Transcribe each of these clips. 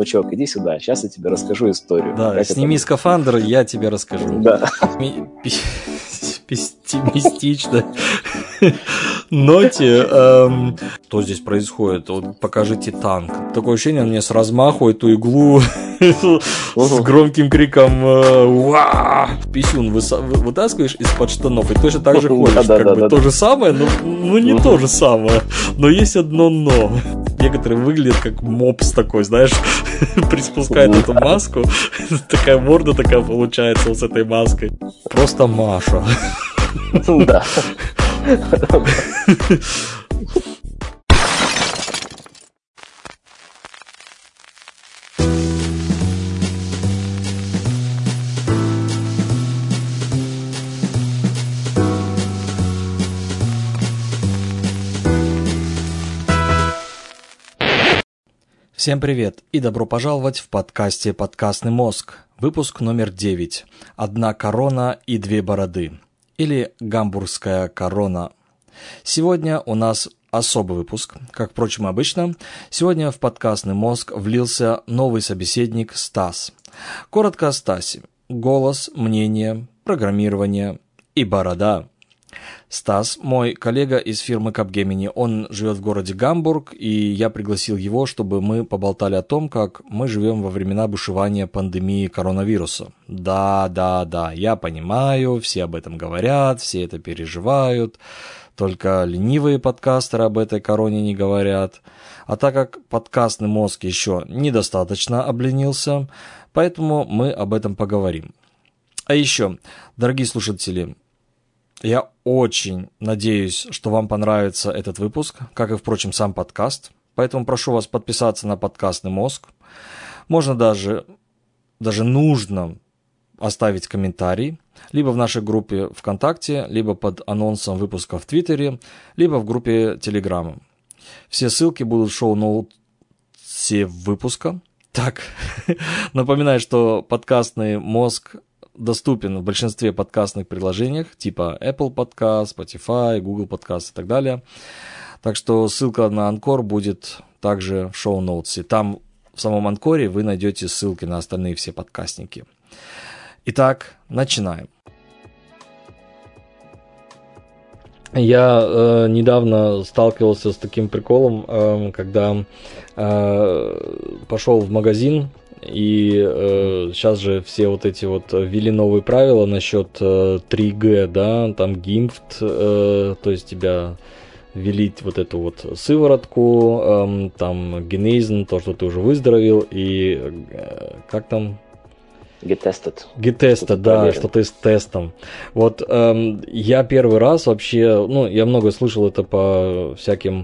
внучок, иди сюда, сейчас я тебе расскажу историю. Да, сними скафандр, я тебе расскажу. Да. Пессимистично. Ноте, что здесь происходит? Вот покажите танк. Такое ощущение, он мне с размаху эту иглу с громким криком писюн вытаскиваешь из-под штанов и точно так же ходишь. Как бы то же самое, но не то же самое. Но есть одно но. Некоторые выглядят как мопс такой, знаешь, приспускает эту маску. Такая морда такая получается вот с этой маской. Просто Маша. Да. Всем привет и добро пожаловать в подкасте «Подкастный мозг». Выпуск номер 9. «Одна корона и две бороды». Или «Гамбургская корона». Сегодня у нас особый выпуск, как, впрочем, обычно. Сегодня в подкастный мозг влился новый собеседник Стас. Коротко о Стасе. Голос, мнение, программирование и борода. Стас, мой коллега из фирмы Capgemini, он живет в городе Гамбург, и я пригласил его, чтобы мы поболтали о том, как мы живем во времена бушевания пандемии коронавируса. Да, я понимаю, все об этом говорят, все это переживают, только ленивые подкастеры об этой короне не говорят. А так как подкастный мозг еще недостаточно обленился, поэтому мы об этом поговорим. А еще, дорогие слушатели, я очень надеюсь, что вам понравится этот выпуск, как и, впрочем, сам подкаст. Поэтому прошу вас подписаться на подкастный мозг. Можно даже нужно оставить комментарий, либо в нашей группе ВКонтакте, либо под анонсом выпуска в Твиттере, либо в группе Телеграма. Все ссылки будут в шоу-ноуте выпуска. Так, напоминаю, что подкастный мозг доступен в большинстве подкастных приложениях, типа Apple Podcast, Spotify, Google Podcast и так далее. Так что ссылка на Анкор будет также в шоу-ноутсе. Там в самом Анкоре вы найдете ссылки на остальные все подкастники. Итак, начинаем. Я недавно сталкивался с таким приколом, когда пошел в магазин. И сейчас же все вот эти вот ввели новые правила насчет 3G, да, там гимфт, то есть тебя ввели вот эту вот сыворотку, там генезин, то, что ты уже выздоровел, и как там? Get tested, да, проверен. Что-то с тестом. Вот я первый раз вообще, я много слышал это по всяким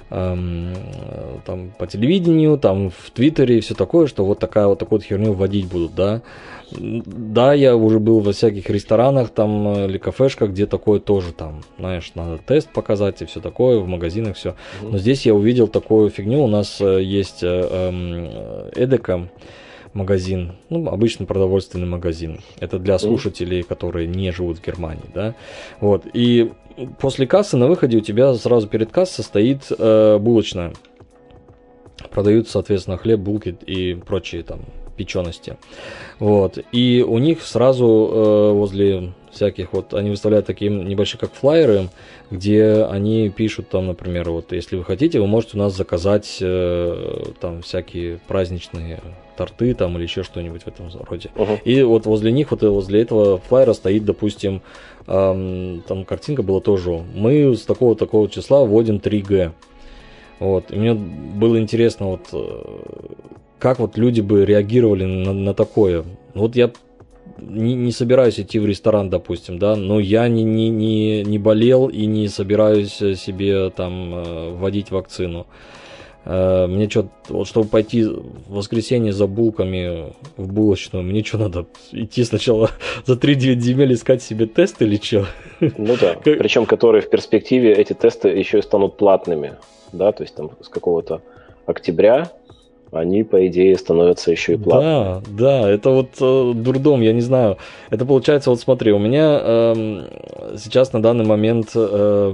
там по телевидению, там в Твиттере и все такое, что вот такую вот херню вводить будут, да. Да, я уже был во всяких ресторанах там или кафешках, где такое тоже там, знаешь, надо тест показать и все такое, в магазинах все. Но здесь я увидел такую фигню, у нас есть Эдека магазин, обычный продовольственный магазин. Это для слушателей, которые не живут в Германии, да. Вот, и после кассы на выходе у тебя сразу перед кассой стоит булочная. Продают, соответственно, хлеб, булки и прочие там печености. Вот. И у них сразу возле всяких вот, они выставляют такие небольшие как флаеры, где они пишут там, например, вот если вы хотите, вы можете у нас заказать там всякие праздничные торты там или еще что-нибудь в этом роде. И вот возле них, вот возле этого флаера стоит, допустим, там картинка была тоже. Мы с такого числа вводим 3G. Вот. И мне было интересно, вот как вот люди бы реагировали на такое. Вот я не собираюсь идти в ресторан, допустим, да, но я не болел и не собираюсь себе там вводить вакцину. Мне что, вот чтобы пойти в воскресенье за булками в булочную, мне что надо идти сначала за 3-9 земель искать себе тест или что? Ну да, причем которые в перспективе эти тесты еще и станут платными, да, то есть там с какого-то октября они, по идее, становятся еще и платными. Да, это вот дурдом, я не знаю. Это получается, вот смотри, у меня сейчас на данный момент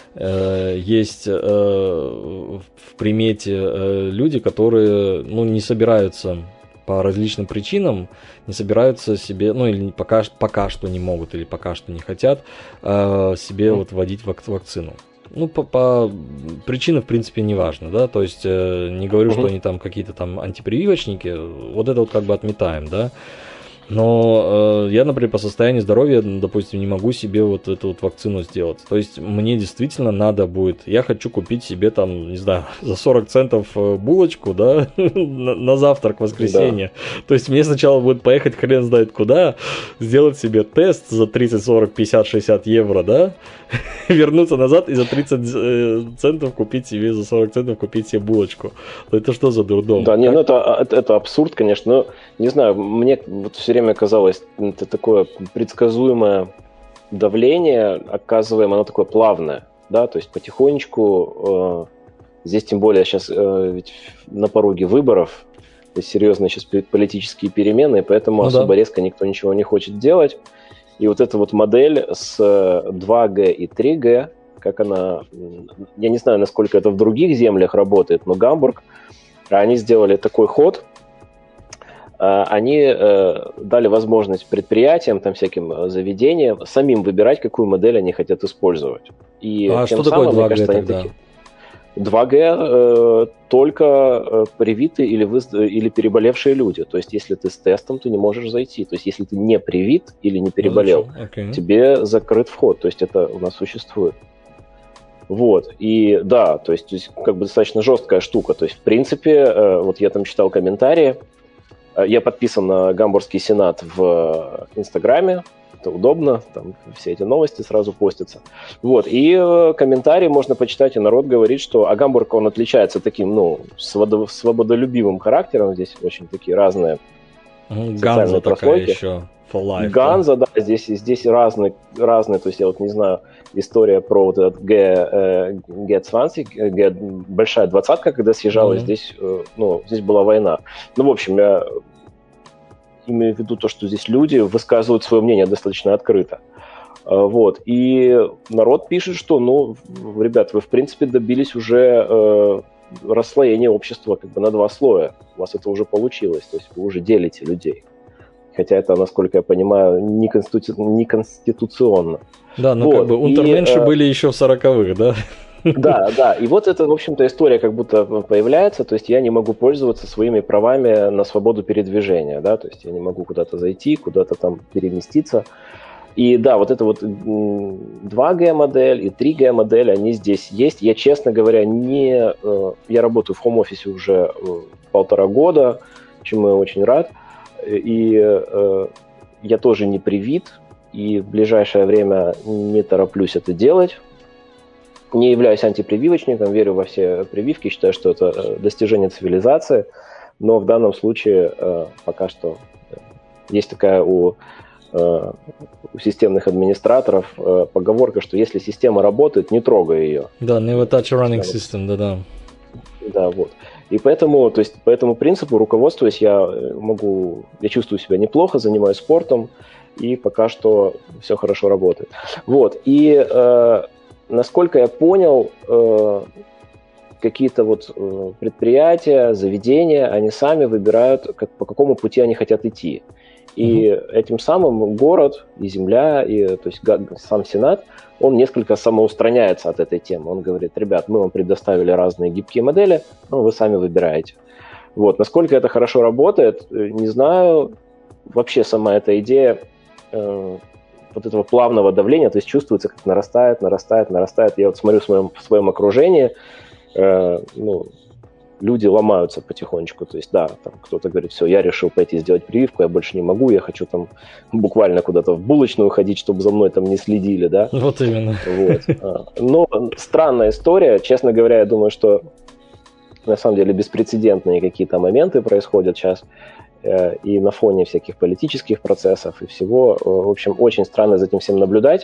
есть в примете люди, которые не собираются по различным причинам, не собираются себе, или пока что не могут, или пока что не хотят себе вводить вакцину. По причинам, в принципе, не важно, да, то есть не говорю, что они там какие-то там антипрививочники, вот это вот как бы отметаем, да, но я, например, по состоянию здоровья, допустим, не могу себе вот эту вот вакцину сделать, то есть мне действительно надо будет, я хочу купить себе там, не знаю, за 40 центов булочку, да, на завтрак в воскресенье, да. То есть мне сначала будет поехать хрен знает куда, сделать себе тест за 30, 40, 50, 60 евро, да, вернуться назад и за 30 центов купить себе, за 40 центов купить себе булочку. Это что за дурдом? Да, это абсурд, конечно, но, не знаю, мне вот все время казалось, это такое предсказуемое давление, оказываемо, оно такое плавное, да, то есть потихонечку, здесь тем более сейчас ведь на пороге выборов, то есть серьезные сейчас политические перемены, поэтому особо резко никто ничего не хочет делать. И вот эта вот модель с 2G и 3G, как она, я не знаю, насколько это в других землях работает, но Гамбург, они сделали такой ход, они дали возможность предприятиям, там всяким заведениям самим выбирать, какую модель они хотят использовать. И что такое 2G, мне кажется, тогда? 2G только привитые или переболевшие люди. То есть, если ты с тестом, ты не можешь зайти. То есть, если ты не привит или не переболел, тебе закрыт вход. То есть, это у нас существует. Вот. И да, то есть как бы достаточно жесткая штука. То есть, в принципе, вот я там читал комментарии. Я подписан на Гамбургский сенат в Инстаграме. Это удобно, там все эти новости сразу постятся. Вот, и комментарии можно почитать, и народ говорит, что Гамбург, он отличается таким, свободолюбивым характером, здесь очень такие разные Ганза такая еще, for life. Ганза, да, здесь разные, то есть я вот не знаю, история про вот этот G20, большая двадцатка, когда съезжалась, здесь была война. В общем, я имею в виду то, что здесь люди высказывают свое мнение достаточно открыто. Вот. И народ пишет, что, ребят, вы, в принципе, добились уже расслоения общества как бы на два слоя. У вас это уже получилось, то есть вы уже делите людей. Хотя это, насколько я понимаю, не конституционно. Да, но как бы унтерменши были еще в 40-х, да? Да, и вот эта, в общем-то, история как будто появляется, то есть я не могу пользоваться своими правами на свободу передвижения, да, то есть я не могу куда-то зайти, куда-то там переместиться. И да, вот эта вот 2G-модель и 3G-модель, они здесь есть. Я, честно говоря, я работаю в хоум-офисе уже 1,5 года, чему я очень рад, и я тоже не привит, и в ближайшее время не тороплюсь это делать. Не являюсь антипрививочником, верю во все прививки, считаю, что это достижение цивилизации, но в данном случае пока что есть такая у системных администраторов поговорка, что если система работает, не трогай ее. Да, never touch a running system, да. Да, вот. И поэтому, то есть, по этому принципу, руководствуясь, я чувствую себя неплохо, занимаюсь спортом, и пока что все хорошо работает. Вот, и насколько я понял, какие-то вот предприятия, заведения, они сами выбирают, по какому пути они хотят идти. И этим самым город и земля, то есть сам Сенат, он несколько самоустраняется от этой темы. Он говорит: ребят, мы вам предоставили разные гибкие модели, но вы сами выбираете. Вот. Насколько это хорошо работает, не знаю. Вообще сама эта идея вот этого плавного давления, то есть чувствуется, как нарастает. Я вот смотрю в своем окружении, люди ломаются потихонечку. То есть, да, там кто-то говорит: все, я решил пойти сделать прививку, я больше не могу, я хочу там буквально куда-то в булочную ходить, чтобы за мной там не следили, да. Вот именно. Вот. Но странная история. Честно говоря, я думаю, что на самом деле беспрецедентные какие-то моменты происходят сейчас. И на фоне всяких политических процессов и всего. В общем, очень странно за этим всем наблюдать.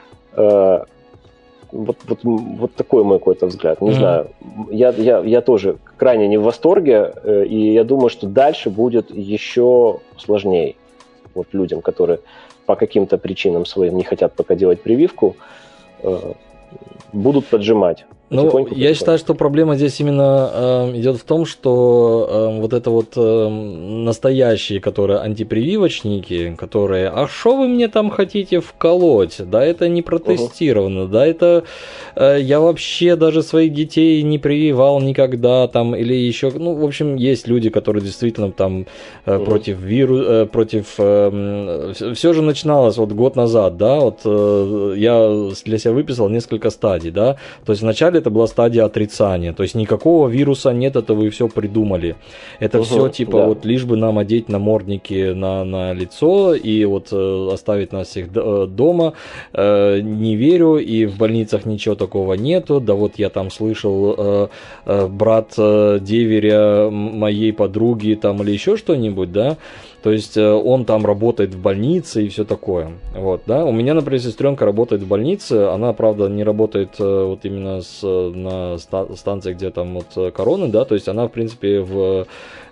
Вот такой мой какой-то взгляд. Не знаю. Я тоже крайне не в восторге, и я думаю, что дальше будет еще сложнее. Вот людям, которые по каким-то причинам своим не хотят пока делать прививку, будут поджимать. Ну, я считаю, что проблема здесь именно идет в том, что вот это вот настоящие, которые антипрививочники, которые, а что вы мне там хотите вколоть? Да, это не протестировано, да, это я вообще даже своих детей не прививал никогда, там, или еще, ну, в общем, есть люди, которые действительно там против вируса, все же начиналось вот год назад, да, вот я для себя выписал несколько стадий, да, то есть вначале это была стадия отрицания, то есть никакого вируса нет, это вы все придумали. Это все типа да. Вот лишь бы нам одеть намордники на лицо и вот оставить нас всех дома. Не верю, и в больницах ничего такого нету. Да вот я там слышал, брат деверя моей подруги там или еще что-нибудь, да. То есть он там работает в больнице и все такое. Вот, да. У меня, например, сестренка работает в больнице. Она, правда, не работает вот именно на станции, где там вот короны, да. То есть она, в принципе, в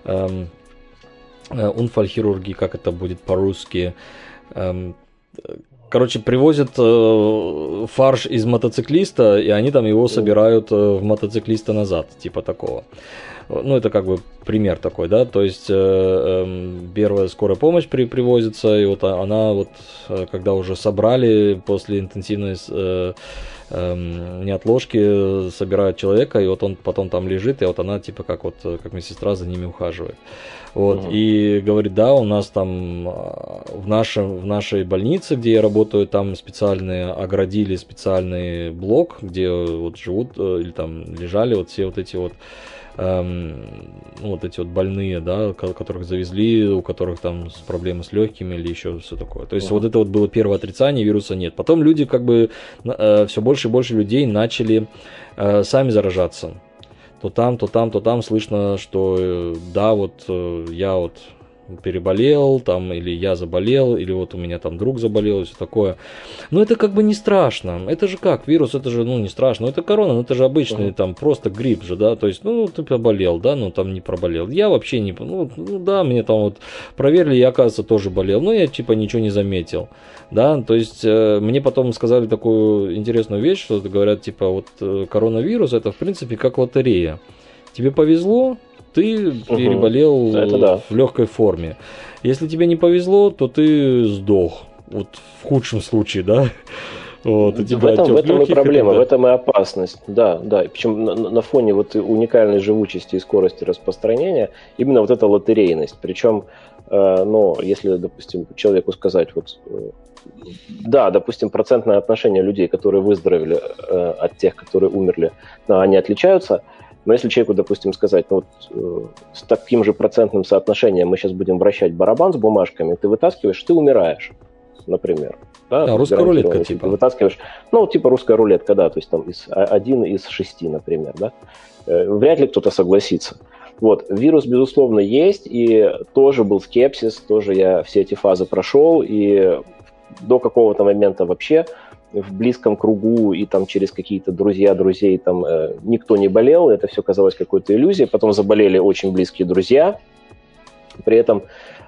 унфальхирургии, как это будет по-русски. Короче, привозят фарш из мотоциклиста, и они там его собирают в мотоциклиста назад, типа такого. Ну, это как бы пример такой, да, то есть первая скорая помощь привозится, и вот она вот, когда уже собрали после интенсивной неотложки, собирают человека, и вот он потом там лежит, и вот она типа как медсестра за ними ухаживает. Вот, и говорит, да, у нас там в нашей больнице, где я работаю, там оградили специальный блок, где вот живут или там лежали вот все вот эти вот вот эти вот больные, да, которых завезли, у которых там проблемы с легкими или еще все такое. То есть вот это вот было первое отрицание, вируса нет. Потом люди как бы, все больше и больше людей начали сами заражаться. То там слышно, что да, вот я вот переболел, там, или я заболел, или вот у меня там друг заболел, и все такое. Но это как бы не страшно. Это же как? Вирус, это же, ну, не страшно. Это корона, ну, это же обычный, там, просто грипп же, да, то есть, ну, ты поболел, да, ну, там, не проболел. Я вообще не, ну, да, мне там вот проверили, я, оказывается, тоже болел, но я, типа, ничего не заметил, да, то есть, мне потом сказали такую интересную вещь, что говорят, типа, вот, коронавирус, это, в принципе, как лотерея. Тебе повезло, ты переболел в легкой форме. Если тебе не повезло, то ты сдох. Вот в худшем случае, да? Вот, в этом и проблема, в этом и опасность. Да, да. Причем на фоне вот уникальной живучести и скорости распространения именно вот эта лотерейность. Причем, ну, если, допустим, человеку сказать, вот, да, допустим, процентное отношение людей, которые выздоровели от тех, которые умерли, они отличаются. Но если человеку, допустим, сказать, ну, вот, с таким же процентным соотношением мы сейчас будем вращать барабан с бумажками, ты вытаскиваешь, ты умираешь, например. Да, русская рулетка типа. Ты вытаскиваешь, ну, типа русская рулетка, да, то есть там 1 из 6, например, да. Вряд ли кто-то согласится. Вот, вирус, безусловно, есть, и тоже был скепсис, тоже я все эти фазы прошел, и до какого-то момента вообще в близком кругу и там через какие-то друзей там никто не болел, это все казалось какой-то иллюзией. Потом заболели очень близкие друзья, при этом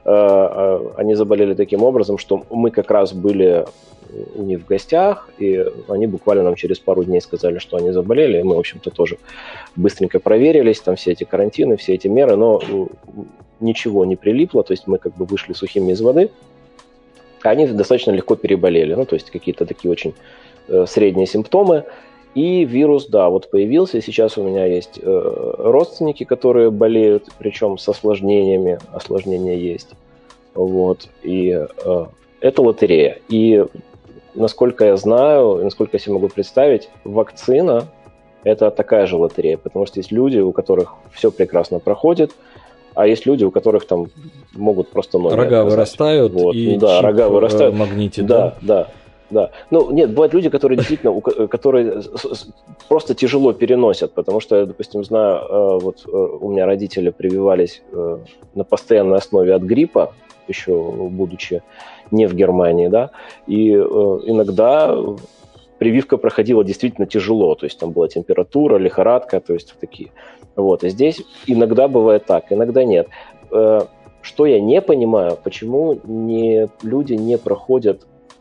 они заболели таким образом, что мы как раз были у них в гостях, и они буквально нам через пару дней сказали, что они заболели, и мы, в общем-то, тоже быстренько проверились, там все эти карантины, все эти меры, но ничего не прилипло, то есть мы как бы вышли сухими из воды. Они достаточно легко переболели, ну, то есть какие-то такие очень средние симптомы. И вирус, да, вот появился, и сейчас у меня есть родственники, которые болеют, причем с осложнениями, осложнения есть. Вот, и это лотерея. И насколько я знаю, насколько я себе могу представить, вакцина – это такая же лотерея, потому что есть люди, у которых все прекрасно проходит, а есть люди, у которых там могут просто ноги рога вырастают, вот. И да, рога вырастают. Магнитит, да. Ну, нет, бывают люди, которые действительно, которые просто тяжело переносят, потому что я, допустим, знаю, вот у меня родители прививались на постоянной основе от гриппа, еще будучи не в Германии, да, и иногда прививка проходила действительно тяжело, то есть там была температура, лихорадка, то есть такие. Вот, и здесь иногда бывает так, иногда нет. Что я не понимаю, почему люди не проходят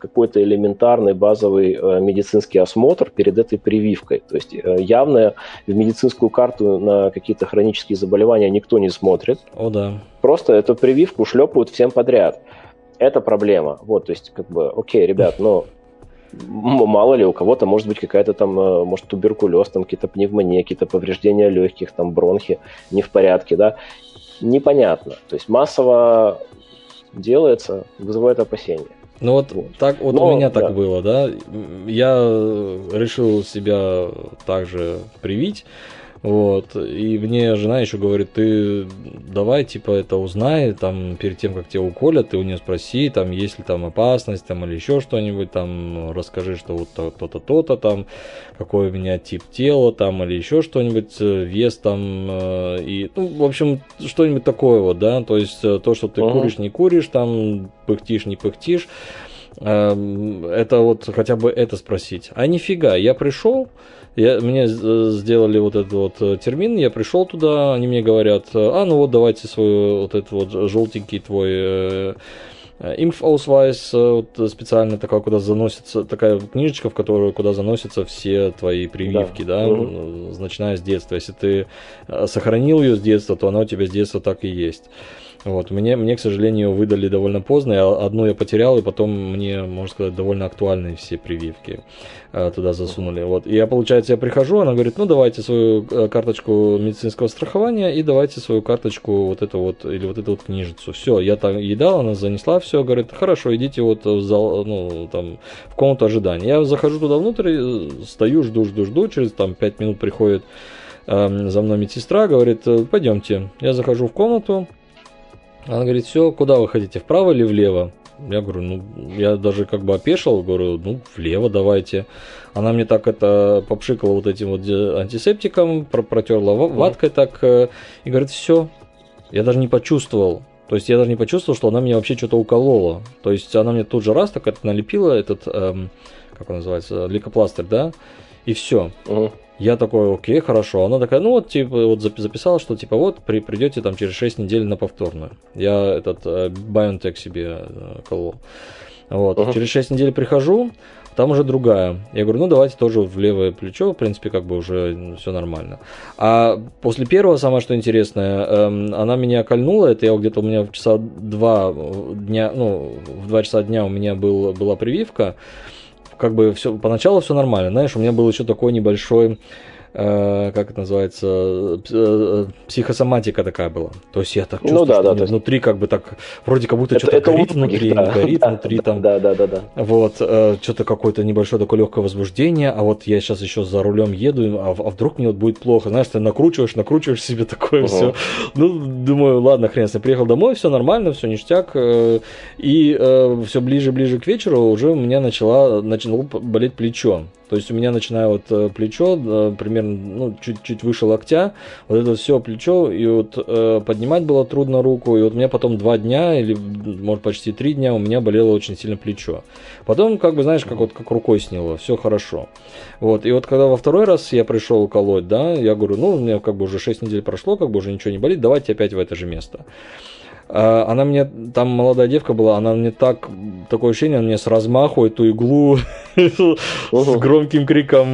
какой-то элементарный базовый медицинский осмотр перед этой прививкой. То есть явно в медицинскую карту на какие-то хронические заболевания никто не смотрит. О, да. Просто эту прививку шлепают всем подряд. Это проблема. Вот, то есть, как бы, окей, ребят, но мало ли, у кого-то может быть какая-то там, может, туберкулез, там какие-то пневмонии, какие-то повреждения легких, там бронхи не в порядке, да. Непонятно. То есть массово делается, вызывает опасения. Ну вот, так вот у меня так было, да. Я решил себя также привить. Вот, и мне жена еще говорит, ты давай, типа, это узнай, там, перед тем, как тебя уколят, ты у нее спроси, там, есть ли там опасность, там, или еще что-нибудь, там, расскажи, что вот то-то, то-то, там, какой у меня тип тела, там, или еще что-нибудь, вес, там, и, ну, в общем, что-нибудь такое вот, да, то есть, то, что ты куришь, не куришь, там, пыхтишь, не пыхтишь, это вот хотя бы это спросить. А нифига, я пришел, мне сделали вот этот вот термин, я пришел туда, они мне говорят, ну вот давайте свой вот этот вот желтенький твой Impfausweis, вот специально такая, куда заносится, такая книжечка, в которую куда заносятся все твои прививки, да, начиная с детства. Если ты сохранил ее с детства, то она у тебя с детства так и есть. Вот, мне, к сожалению, выдали довольно поздно, одну я потерял, и потом мне, можно сказать, довольно актуальные все прививки туда засунули. Вот. И я, получается, я прихожу, она говорит, ну, давайте свою карточку медицинского страхования и давайте свою карточку вот эту вот, или вот эту вот книжицу. Все, я там ей дал, она занесла все, говорит, хорошо, идите вот в зал, ну, там, в комнату ожидания. Я захожу туда внутрь, стою, жду, через там 5 минут приходит за мной медсестра, говорит, пойдемте. Я захожу в комнату. Она говорит, все, куда вы хотите, вправо или влево? Я говорю, ну, я даже как бы опешил, говорю, ну, влево давайте. Она мне так это попшикала вот этим вот антисептиком, протерла ваткой так, и говорит, все. Я даже не почувствовал. То есть я даже не почувствовал, что она меня вообще что-то уколола. То есть она мне тут же раз так это налепила, этот, как он называется, лейкопластырь, да, и все. Я такой, окей, хорошо. Она такая, ну вот, типа, вот записала, что, типа, вот, придете там через 6 недель на повторную. Я этот BioNTech себе колол. Вот, через 6 недель прихожу, там уже другая. Я говорю, ну давайте тоже в левое плечо, в принципе, как бы уже все нормально. А после первого, самое что интересное, она меня кольнула, это я где-то у меня в часа 2 дня, ну, в 2 часа дня у меня была прививка. Как бы все, поначалу все нормально, знаешь, у меня был еще такой небольшой, как это называется, психосоматика такая была. То есть я так чувствую, что внутри как бы так, вроде как будто что-то горит внутри, не горит внутри там. Да. Вот, что-то какое-то небольшое такое легкое возбуждение, а вот я сейчас еще за рулем еду, а вдруг мне вот будет плохо, знаешь, ты накручиваешь себе такое все. Ну, думаю, ладно, хрен с ним, приехал домой, все нормально, все ништяк, и все ближе к вечеру уже у меня начало болеть плечо. То есть у меня начинает вот плечо, примерно, ну, чуть выше локтя, вот это все плечо, и вот поднимать было трудно руку, и вот у меня потом 2 дня, или, может, почти 3 дня у меня болело очень сильно плечо. Потом, как бы, знаешь, как рукой сняло, все хорошо. Вот, и вот когда во второй раз я пришел колоть, да, я говорю, ну, у меня как бы уже 6 недель прошло, как бы уже ничего не болит, давайте опять в это же место. Она мне, там молодая девка была, она мне такое ощущение, она мне с размаху эту иглу с громким криком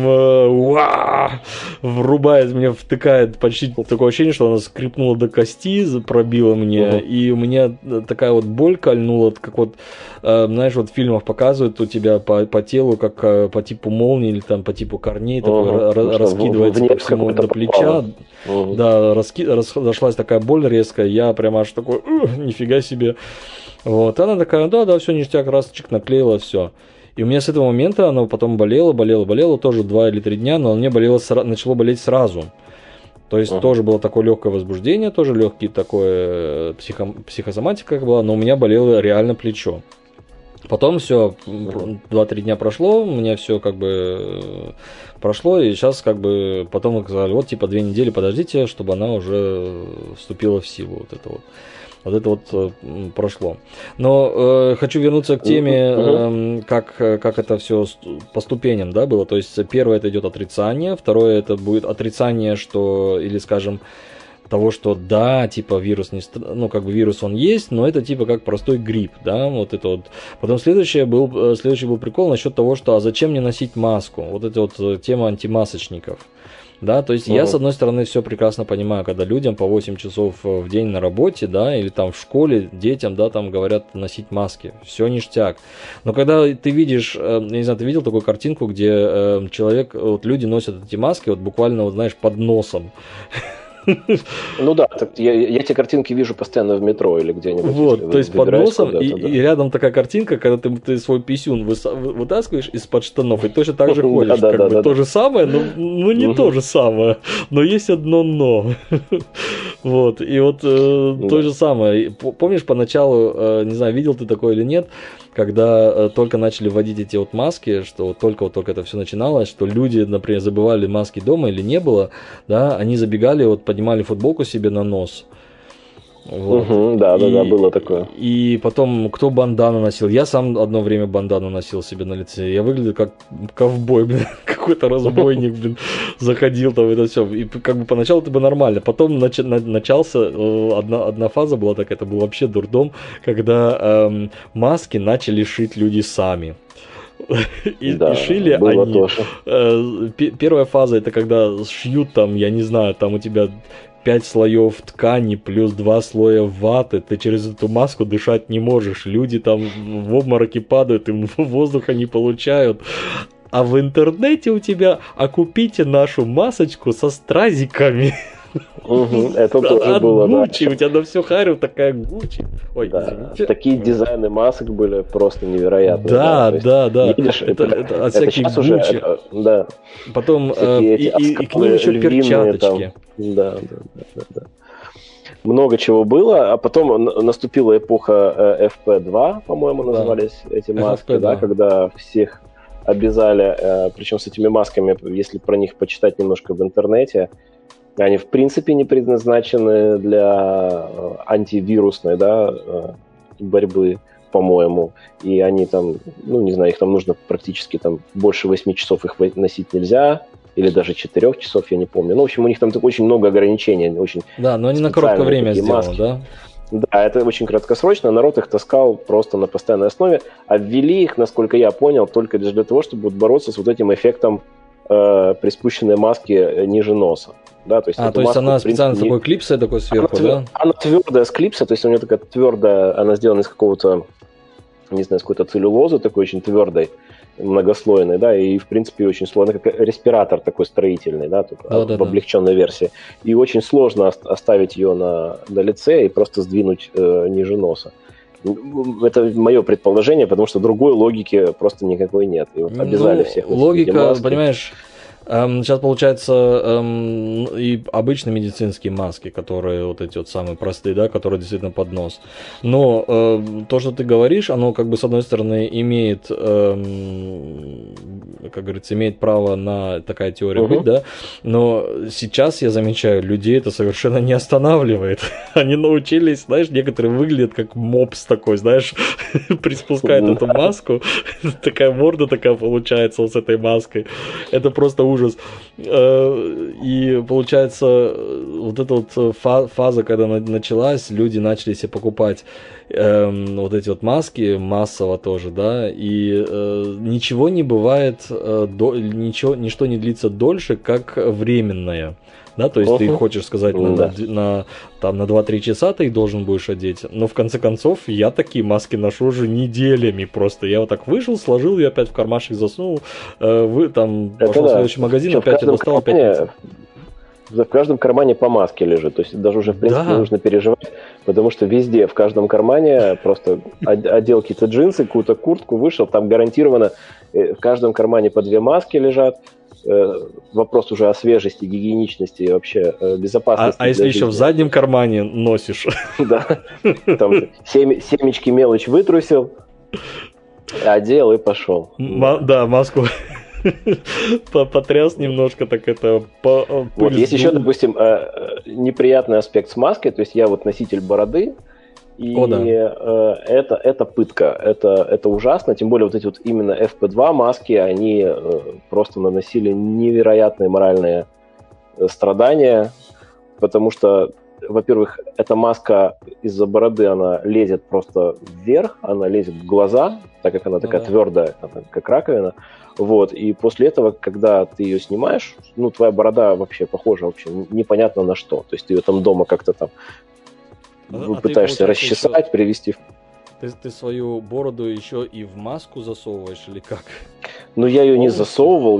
врубает, мне втыкает, почти такое ощущение, что она скрипнула до кости, пробила мне, и у меня такая вот боль кольнула, как вот, знаешь, вот в фильмах показывают у тебя по телу, как по типу молнии или там по типу корней, раскидывается по всему до плеча, да, разошлась такая боль резкая, я прямо аж такой, нифига себе. Вот, она такая, да, все ништяк, раз, чик, наклеила, все. И у меня с этого момента она потом болела, тоже 2 или 3 дня, но мне начало болеть сразу. То есть тоже было такое легкое возбуждение, тоже легкий такой психосоматика была, но у меня болело реально плечо. Потом все, 2-3 дня прошло, у меня все как бы прошло, и сейчас как бы потом сказали, вот типа 2 недели подождите, чтобы она уже вступила в силу, вот это вот прошло. Но хочу вернуться к теме, как это все по ступеням, да, было. То есть первое это идет отрицание, второе это будет отрицание, что, или скажем, того, что да, типа вирус ну как бы вирус он есть, но это типа как простой грипп, да, вот это вот. Потом следующий был прикол насчет того, что а зачем мне носить маску? Вот эта вот тема антимасочников. Да, то есть я, с одной стороны, все прекрасно понимаю, когда людям по 8 часов в день на работе, да, или там в школе детям, да, там говорят носить маски, все ништяк. Но когда ты видишь, я не знаю, ты видел такую картинку, где человек, вот люди носят эти маски, вот буквально, вот знаешь, под носом. Ну да, я эти картинки вижу постоянно в метро или где-нибудь. Вот, то есть под носом, и рядом такая картинка, когда ты свой писюн вытаскиваешь из-под штанов, и точно так же ходишь. То же самое, но не то же самое. Но есть одно но. Вот, и вот то же самое. Помнишь, поначалу, не знаю, видел ты такое или нет, когда только начали вводить эти вот маски, что только это все начиналось, что люди, например, забывали маски дома или не было, да, они забегали, вот поднимали футболку себе на нос. Вот. Да, было такое. И потом, кто бандану носил? Я сам одно время бандану носил себе на лице. Я выглядел как ковбой, блин, какой-то разбойник, блин, заходил там это все. И как бы поначалу это было нормально. Потом начался, одна фаза была такая, это был вообще дурдом, когда маски начали шить люди сами. И шили они. Тоже. Первая фаза это когда шьют там, я не знаю, там у тебя 5 слоев ткани плюс 2 слоя ваты, ты через эту маску дышать не можешь. Люди там в обмороке падают, им воздуха не получают. А в интернете у тебя «А купите нашу масочку со стразиками». Это тоже было, Гуччи, у тебя на все харю такая Гуччи. Ой, да, такие дизайны масок были просто невероятные. Да. Видишь, это от всяких Гуччи. Да. Потом и к ним еще перчаточки. Да. Много чего было, а потом наступила эпоха FP2, по-моему, назывались эти маски, FP2. Да, когда всех обязали, причем с этими масками, если про них почитать немножко в интернете, они в принципе не предназначены для антивирусной, да, борьбы, по-моему, и они там, ну не знаю, их там нужно практически там больше 8 часов их носить нельзя, или даже 4 часов, я не помню. Ну, в общем, у них там очень много ограничений. Очень да, но они на короткое время сделаны, да? Да, это очень краткосрочно. Народ их таскал просто на постоянной основе. А ввели их, насколько я понял, только лишь для того, чтобы бороться с вот этим эффектом приспущенной маски ниже носа. Да, то есть она специально с такой клипсой такой сверху, да? Она твердая с клипсой, то есть у нее такая твердая, она сделана из какого-то, не знаю, с какой-то целлюлозы, такой очень твердой, многослойный, да, и, в принципе, очень сложно, как респиратор такой строительный, да, в облегченной версии. И очень сложно оставить ее на лице и просто сдвинуть ниже носа. Это мое предположение, потому что другой логики просто никакой нет. И вот обязали всех. Логика, понимаешь... Сейчас получается и обычные медицинские маски, которые вот эти вот самые простые, да, которые действительно под нос. Но то, что ты говоришь, оно как бы с одной стороны имеет, как говорится, имеет право на такая теория быть, да. Но сейчас я замечаю, людей это совершенно не останавливает. Они научились, знаешь, некоторые выглядят как мопс такой, знаешь, приспускает эту маску, такая морда такая получается вот с этой маской. Это просто ужас. И получается, вот эта вот фаза, когда началась, люди начали себе покупать вот эти вот маски массово тоже, да, и ничего не бывает, ничто не длится дольше, как временное. Да, то есть ты хочешь сказать, на 2-3 часа ты их должен будешь одеть, но в конце концов я такие маски ношу уже неделями просто. Я вот так вышел, сложил ее опять в кармашек, заснул, пошел в следующий магазин, опять ее достал, опять... В каждом кармане по маске лежит, то есть даже уже в принципе не нужно переживать, потому что везде, в каждом кармане просто одел какие-то джинсы, какую-то куртку, вышел, там гарантированно в каждом кармане по 2 маски лежат. Вопрос уже о свежести, гигиеничности и вообще безопасности. А если еще в заднем кармане носишь? Да, там семечки мелочь вытрусил, одел и пошел. Да, маску потряс немножко, так это... Вот, есть еще, допустим, неприятный аспект с маской, то есть я вот носитель бороды, и это пытка, это ужасно, тем более вот эти вот именно FP2 маски, они просто наносили невероятные моральные страдания потому что, во-первых, эта маска из-за бороды, она лезет просто вверх, она лезет в глаза, так как она такая твердая, как раковина. Вот, и после этого, когда ты ее снимаешь, ну, твоя борода вообще похожа вообще непонятно на что. То есть ты ее там дома как-то там пытаешься расчесать, еще привести. Ты свою бороду еще и в маску засовываешь или как? Ну, я ее не засовывал,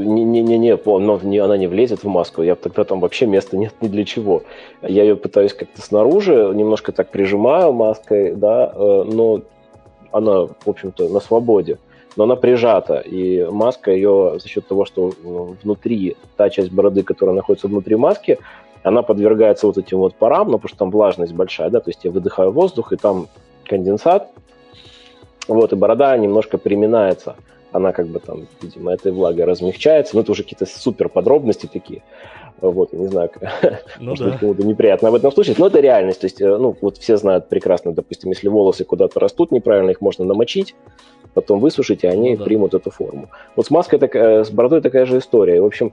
она не влезет в маску, тогда там вообще места нет ни для чего. Я ее пытаюсь как-то снаружи, немножко так прижимаю маской, да, но она, в общем-то, на свободе. Но она прижата, и маска ее за счет того, что внутри, та часть бороды, которая находится внутри маски, она подвергается вот этим вот парам, ну, потому что там влажность большая, да, то есть я выдыхаю воздух, и там конденсат, вот, и борода немножко приминается, она как бы там, видимо, этой влагой размягчается, но это уже какие-то супер подробности такие, вот, я не знаю, может быть, кому-то неприятно об этом слушать, но это реальность, то есть, ну, вот все знают прекрасно, допустим, если волосы куда-то растут неправильно, их можно намочить, потом высушить, и они примут эту форму. Вот с маской, с бородой такая же история. В общем,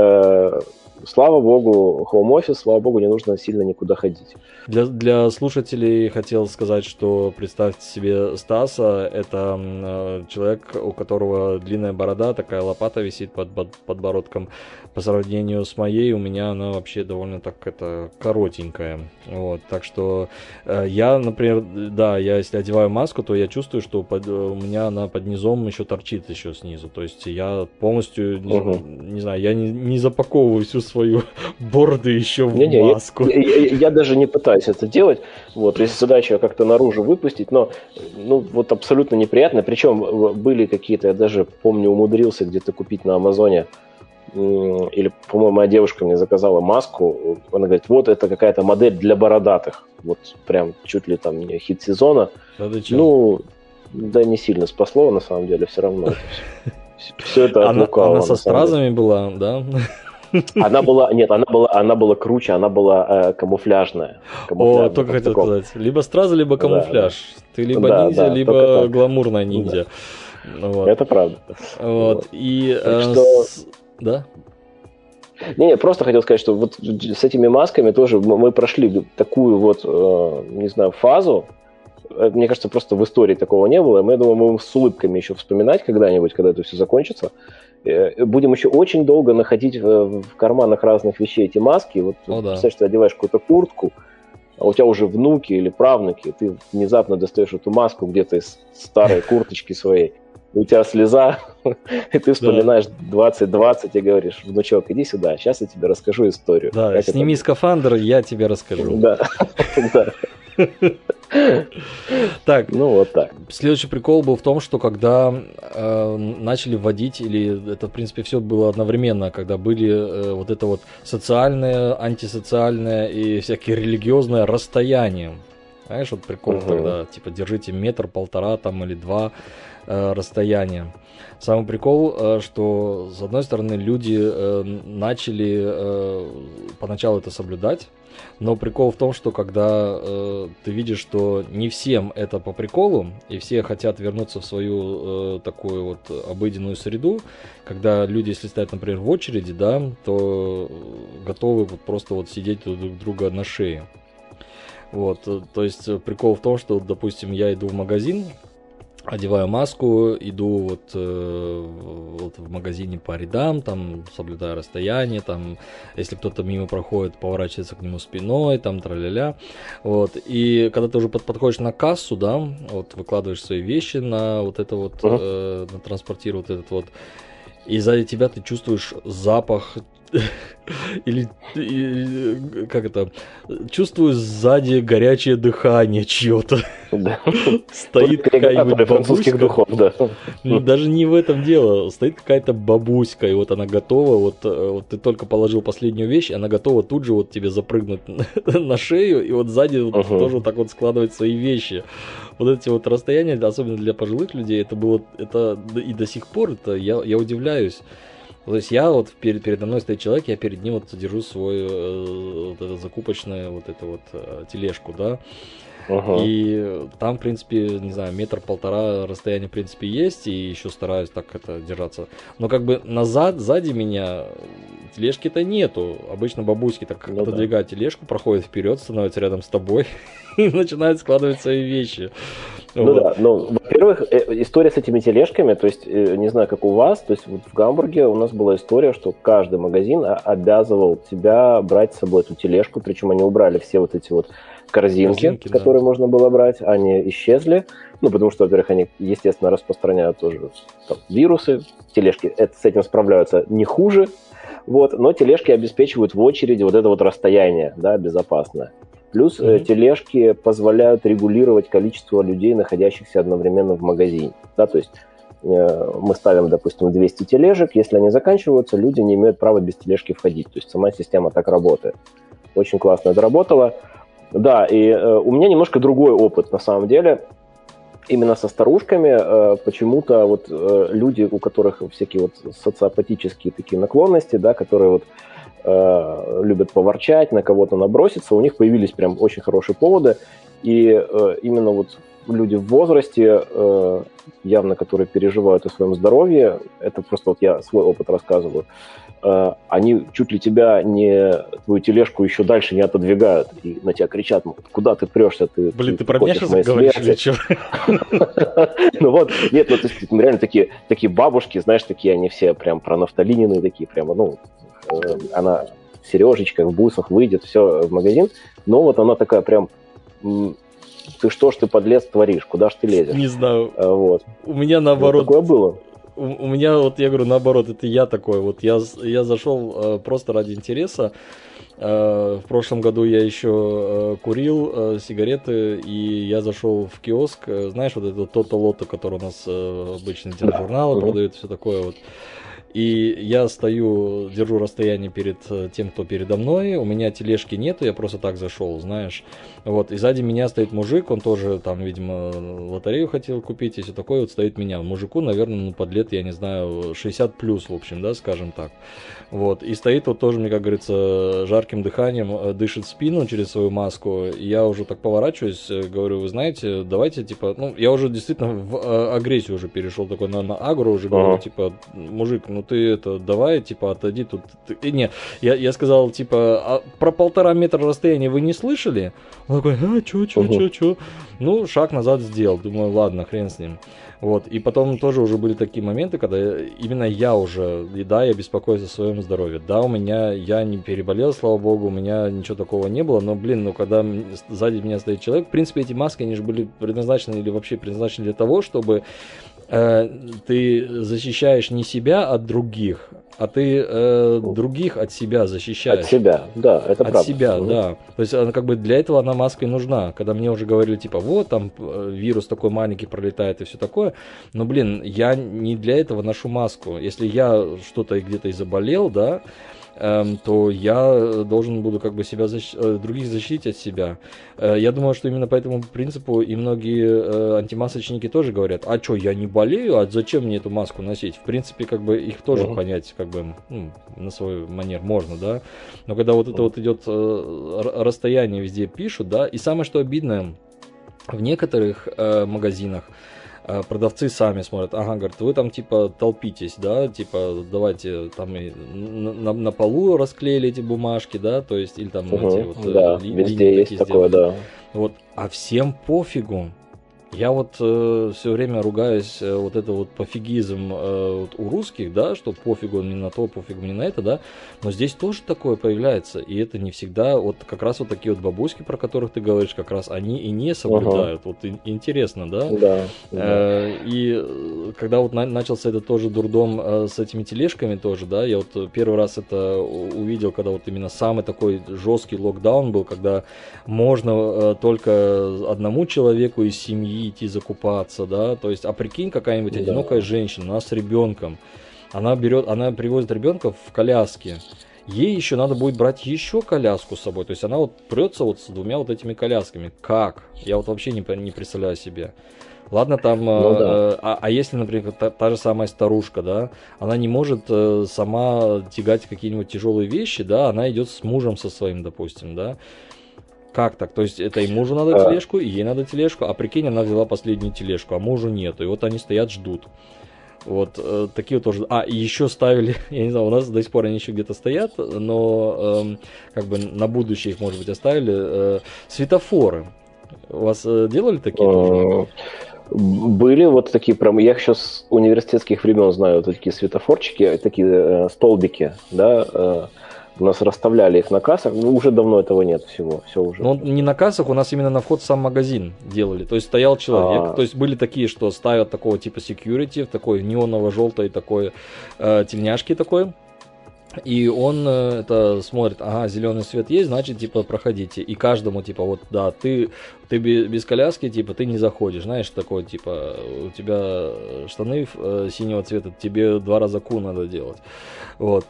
слава богу, home-office, слава богу, не нужно сильно никуда ходить. Для слушателей хотел сказать, что представьте себе Стаса, это человек, у которого длинная борода, такая лопата висит под подбородком. По сравнению с моей, у меня она вообще довольно так коротенькая. Вот, так что я, например, да, я если одеваю маску, то я чувствую, что у меня она под низом еще торчит еще снизу. То есть я полностью, не знаю, я не запаковываю всю свою бороду еще в маску. Я даже не пытаюсь это делать. Вот, если задача ее как-то наружу выпустить, но ну, вот абсолютно неприятно. Причем были какие-то, я даже помню, умудрился где-то купить на Амазоне, или, по-моему, моя девушка мне заказала маску. Она говорит, вот это какая-то модель для бородатых. Вот прям чуть ли там не хит сезона. Ну, да не сильно спасло, на самом деле, все равно. Все это от лукавого. Она со стразами была, да? Она была круче, она была камуфляжная. О, только хотел сказать. Либо стразы, либо камуфляж. Ты либо ниндзя, либо гламурная ниндзя. Это правда. Вот. И... Да? Не, просто хотел сказать, что вот с этими масками тоже мы прошли такую вот, не знаю, фазу. Мне кажется, просто в истории такого не было. Я думаю, мы будем с улыбками еще вспоминать когда-нибудь, когда это все закончится. Будем еще очень долго находить в карманах разных вещей эти маски. Вот представляешь, ты одеваешь какую-то куртку, а у тебя уже внуки или правнуки, ты внезапно достаешь эту маску где-то из старой курточки своей. У тебя слеза, и ты вспоминаешь 2020 и говоришь, внучок, иди сюда, сейчас я тебе расскажу историю. Да, сними скафандр, я тебе расскажу. Да, да. Так, ну вот так. Следующий прикол был в том, что когда начали вводить, или это, в принципе, все было одновременно, когда были вот это вот социальное, антисоциальное и всякие религиозное расстояние. Знаешь, вот прикол, когда, типа, держите метр-полтора там или два расстояния. Самый прикол, что, с одной стороны, люди начали поначалу это соблюдать, но прикол в том, что когда ты видишь, что не всем это по приколу, и все хотят вернуться в свою такую вот обыденную среду, когда люди, если стоят, например, в очереди, да, то готовы вот просто вот сидеть друг друга на шее. Вот, то есть прикол в том, что, допустим, я иду в магазин, одеваю маску, иду вот в магазине по рядам, там соблюдаю расстояние, там, если кто-то мимо проходит, поворачивается к нему спиной, там, тра-ля-ля, вот, и когда ты уже подходишь на кассу, да, вот, выкладываешь свои вещи на вот это вот, на транспортир вот этот вот, и сзади тебя ты чувствуешь запах или как это, чувствую сзади горячее дыхание чье-то. Да. Стоит какая-нибудь французских духов, да. Даже не в этом дело. Стоит какая-то бабуська, и вот она готова, вот ты только положил последнюю вещь, и она готова тут же вот тебе запрыгнуть на шею, и вот сзади вот тоже так вот складывать свои вещи. Вот эти вот расстояния, особенно для пожилых людей, это и до сих пор, это я удивляюсь. То есть я вот передо мной стоит человек, я перед ним вот держу свою вот это закупочную вот эту вот тележку, да. И там, в принципе, не знаю, метр-полтора расстояние, в принципе, есть, и еще стараюсь так это держаться. Но как бы назад, сзади меня тележки-то нету. Обычно бабуськи так отодвигают тележку, проходят вперед, становятся рядом с тобой и начинают складывать свои вещи. Ну да, ну, во-первых, история с этими тележками, то есть, не знаю, как у вас, то есть вот в Гамбурге у нас была история, что каждый магазин обязывал тебя брать с собой эту тележку, причем они убрали все вот эти вот корзинки, которые можно было брать, они исчезли, ну, потому что, во-первых, они, естественно, распространяют тоже там, вирусы, тележки с этим справляются не хуже, вот, но тележки обеспечивают в очереди вот это вот расстояние, да, безопасное. Плюс тележки позволяют регулировать количество людей, находящихся одновременно в магазине. Да, то есть мы ставим, допустим, 200 тележек, если они заканчиваются, люди не имеют права без тележки входить. То есть сама система так работает. Очень классно это работало. Да, и у меня немножко другой опыт, на самом деле. Именно со старушками почему-то вот люди, у которых всякие вот социопатические такие наклонности, да, которые вот любят поворчать, на кого-то наброситься, у них появились прям очень хорошие поводы, и именно вот люди в возрасте, явно которые переживают о своем здоровье, это просто вот я свой опыт рассказываю, они чуть ли тебя твою тележку еще дальше не отодвигают, и на тебя кричат, куда ты прешься, ты про меня сейчас говоришь или что? Ну вот, нет, ну то есть реально такие бабушки, знаешь, такие они все прям пронафталиненные, такие прямо, ну, она в сережечках, в бусах выйдет, все в магазин, но вот она такая прям, ты что ж ты, подлец, творишь, куда ж ты лезешь? Не знаю, вот. У меня наоборот... Вот такое было. У меня, вот я говорю, наоборот, это я такой, вот я зашел просто ради интереса. В прошлом году я еще курил сигареты, и я зашел в киоск, знаешь, вот это то-то-лото, который у нас обычно тележурналы продают, все такое вот. И я стою, держу расстояние перед тем, кто передо мной, у меня тележки нету, я просто так зашел, знаешь. Вот, и сзади меня стоит мужик, он тоже там, видимо, лотерею хотел купить, и все такое, вот стоит меня. Мужику, наверное, ну, под лет, я не знаю, 60 плюс, в общем, да, скажем так. Вот, и стоит вот тоже, мне, как говорится, жарким дыханием, дышит в спину через свою маску. И я уже так поворачиваюсь, говорю, вы знаете, давайте, типа, ну, я уже действительно в агрессию уже перешел, такой на агро уже, говорю, типа, мужик, ну ты это, давай, типа, отойди тут. Не, я сказал, типа, про 1,5 метра расстояния вы не слышали? Он такой, чё? Ну, шаг назад сделал, думаю, ладно, хрен с ним. Вот, и потом тоже уже были такие моменты, когда именно я уже, и да, я беспокоюсь о своем здоровье, да, я не переболел, слава богу, у меня ничего такого не было, но, блин, ну, когда сзади меня стоит человек, в принципе, эти маски, они же были предназначены или вообще предназначены для того, чтобы ты защищаешь не себя от других, а ты других от себя защищаешь. От себя, да, это правда. От себя, да. То есть, она, как бы для этого она маска и нужна. Когда мне уже говорили, типа, вот, там вирус такой маленький пролетает и все такое. Но, блин, я не для этого ношу маску. Если я что-то где-то и заболел, да, то я должен буду как бы других защитить от себя. Я думаю, что именно по этому принципу и многие антимасочники тоже говорят, а что, я не болею, а зачем мне эту маску носить? В принципе, как бы их тоже понять, как бы, на свой манер можно, да. Но когда вот это вот идет расстояние, везде пишут, да, и самое что обидное, в некоторых магазинах продавцы сами смотрят, ага, говорят, вы там типа толпитесь, да, типа давайте там и на полу расклеили эти бумажки, да, то есть, или там эти вот да, везде есть такое, да. Вот, а всем пофигу. Я вот все время ругаюсь, вот это вот пофигизм вот у русских, да, что пофигу мне на то, пофигу мне на это, да, но здесь тоже такое появляется, и это не всегда, вот как раз вот такие вот бабуськи, про которых ты говоришь, как раз они и не соблюдают, вот интересно, да? Да. И когда вот начался этот тоже дурдом с этими тележками тоже, да, я вот первый раз это увидел, когда вот именно самый такой жесткий локдаун был, когда можно только одному человеку из семьи идти закупаться, да, то есть, а прикинь, какая-нибудь одинокая женщина, она с ребенком, она привозит ребенка в коляске, ей еще надо будет брать еще коляску с собой, то есть она вот прется вот с 2 вот этими колясками, как? Я вот вообще не представляю себе. Ладно, там, а если, например, та же самая старушка, да, она не может сама тягать какие-нибудь тяжелые вещи, да, она идет с мужем со своим, допустим, да. Как так? То есть это и мужу надо тележку, и ей надо тележку, а прикинь, она взяла последнюю тележку, а мужу нету, и вот они стоят, ждут. Вот такие тоже. И еще ставили, я не знаю, у нас до сих пор они еще где-то стоят, но как бы на будущее их, может быть, оставили. Светофоры. У вас делали такие тоже? Были вот такие, я их сейчас с университетских времен знаю, вот такие светофорчики, такие столбики, да, у нас расставляли их на кассах, но уже давно этого нет всего, все уже. Но не на кассах, у нас именно на вход в сам магазин делали, то есть стоял человек, то есть были такие, что ставят такого типа security, такой неоново-желтой такой тельняшки такой. И он это смотрит, зеленый свет есть, значит, типа, проходите. И каждому, типа, вот, да, ты без коляски, типа, ты не заходишь. Знаешь, такое, типа, у тебя штаны синего цвета, тебе 2 раза ку надо делать. Вот.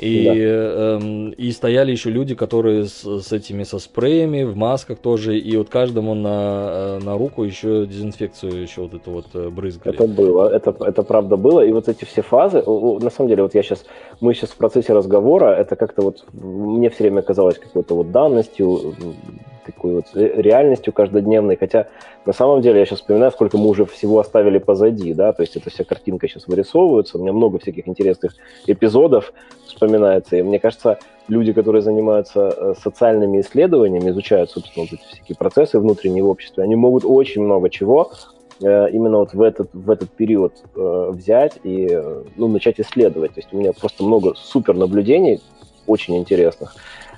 И стояли еще люди, которые с этими, со спреями, в масках тоже. И вот каждому на руку еще дезинфекцию еще вот эту вот брызгали. Это было, это правда было. И вот эти все фазы, на самом деле, вот мы сейчас в процессе разговора, это как-то вот мне все время казалось какой-то вот данностью, такой вот реальностью каждодневной, хотя на самом деле я сейчас вспоминаю, сколько мы уже всего оставили позади, да, то есть эта вся картинка сейчас вырисовывается, у меня много всяких интересных эпизодов вспоминается, и мне кажется, люди, которые занимаются социальными исследованиями, изучают, собственно, вот эти всякие процессы внутренние в обществе, они могут очень много чего именно вот в этот период взять и начать исследовать. То есть у меня просто много супер наблюдений, очень интересных.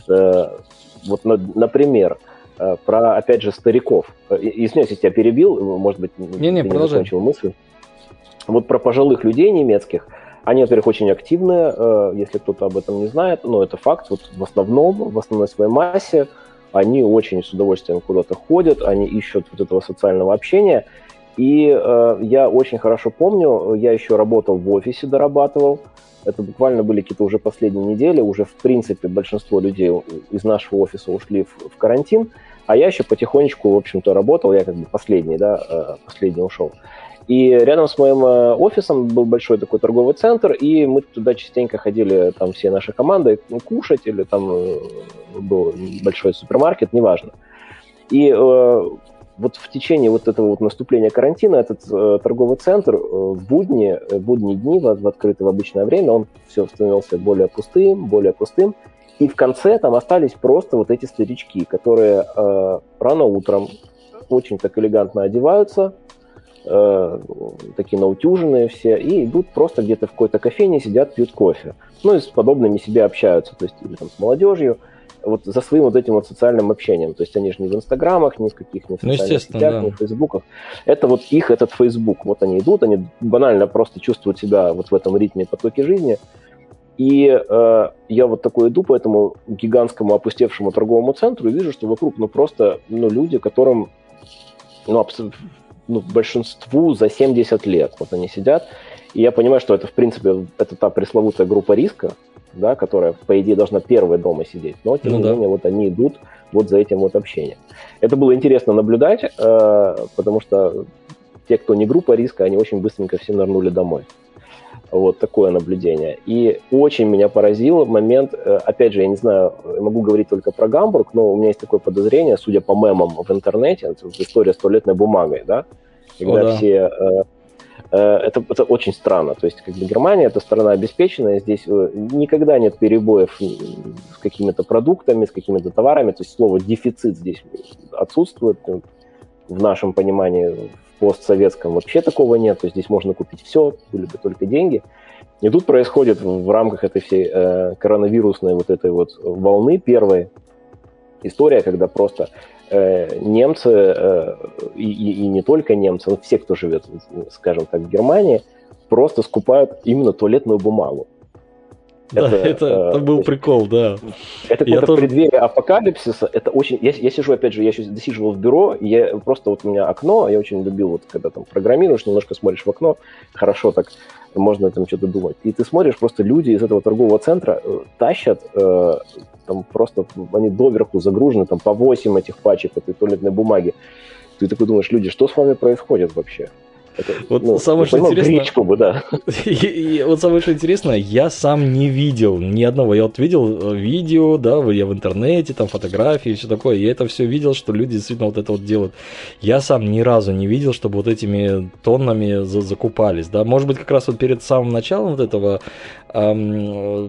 Вот, например, про, опять же, стариков. Извиняюсь, если я перебил, может быть, не закончил мысль. Вот про пожилых людей немецких. Они, во-первых, очень активные, если кто-то об этом не знает, но это факт. Вот в основной своей массе они очень с удовольствием куда-то ходят, они ищут вот этого социального общения. И я очень хорошо помню, я еще работал в офисе, дорабатывал. Это буквально были какие-то уже последние недели, уже в принципе большинство людей из нашего офиса ушли в карантин, а я еще потихонечку, в общем-то, работал, я как бы последний ушел. И рядом с моим офисом был большой такой торговый центр, и мы туда частенько ходили, там, всей нашей командой кушать, или там был большой супермаркет, неважно. И вот в течение вот этого вот наступления карантина этот торговый центр в будние дни, в открытое в обычное время, он все становился более пустым, и в конце там остались просто вот эти старички, которые рано утром очень так элегантно одеваются, такие наутюженные все, и идут просто где-то в какой-то кофейне, сидят, пьют кофе. Ну и с подобными себе общаются, то есть или там с молодежью, вот за своим вот этим вот социальным общением. То есть они же не в инстаграмах, ни в каких, ни в социальных сетях, ни в фейсбуках. Это вот их, этот фейсбук. Вот они идут, они банально просто чувствуют себя вот в этом ритме, потоке жизни. И я вот такой иду по этому гигантскому опустевшему торговому центру и вижу, что вокруг просто люди, которым большинству за 70 лет. Вот они сидят. И я понимаю, что это, в принципе, это та пресловутая группа риска, да, которая, по идее, должна первой дома сидеть. Но, тем не менее, вот они идут вот за этим вот общением. Это было интересно наблюдать, потому что те, кто не группа риска, они очень быстренько все нырнули домой. Вот такое наблюдение. И очень меня поразил момент, опять же, я не знаю, могу говорить только про Гамбург, но у меня есть такое подозрение, судя по мемам в интернете, это история с туалетной бумагой, да, когда все... Это очень странно. То есть, как бы Германия – это страна обеспеченная, здесь никогда нет перебоев с какими-то продуктами, с какими-то товарами. То есть слово «дефицит» здесь отсутствует. В нашем понимании, в постсоветском вообще такого нет. То есть здесь можно купить все, были бы только деньги. И тут происходит в рамках этой всей коронавирусной вот этой вот волны первой история, когда просто немцы, и не только немцы, но все, кто живет, скажем так, в Германии, просто скупают именно туалетную бумагу. Да, это был прикол, да. Это какое-то преддверие апокалипсиса. Это очень... Я сижу, опять же, я сейчас досиживал в бюро, и я просто вот у меня окно, я очень любил, вот когда там программируешь, немножко смотришь в окно, хорошо так, можно там что-то думать. И ты смотришь, просто люди из этого торгового центра тащат, там просто они доверху загружены, там по 8 этих пачек этой туалетной бумаги. Ты такой думаешь, люди, что с вами происходит вообще? Вот самое что интересное... Гречку бы, да. И вот самое что интересное, я сам не видел ни одного. Я вот видел видео, да, я в интернете, там фотографии и все такое. Я это все видел, что люди действительно вот это вот делают. Я сам ни разу не видел, чтобы вот этими тоннами закупались, да. Может быть, как раз вот перед самым началом вот этого... Ну,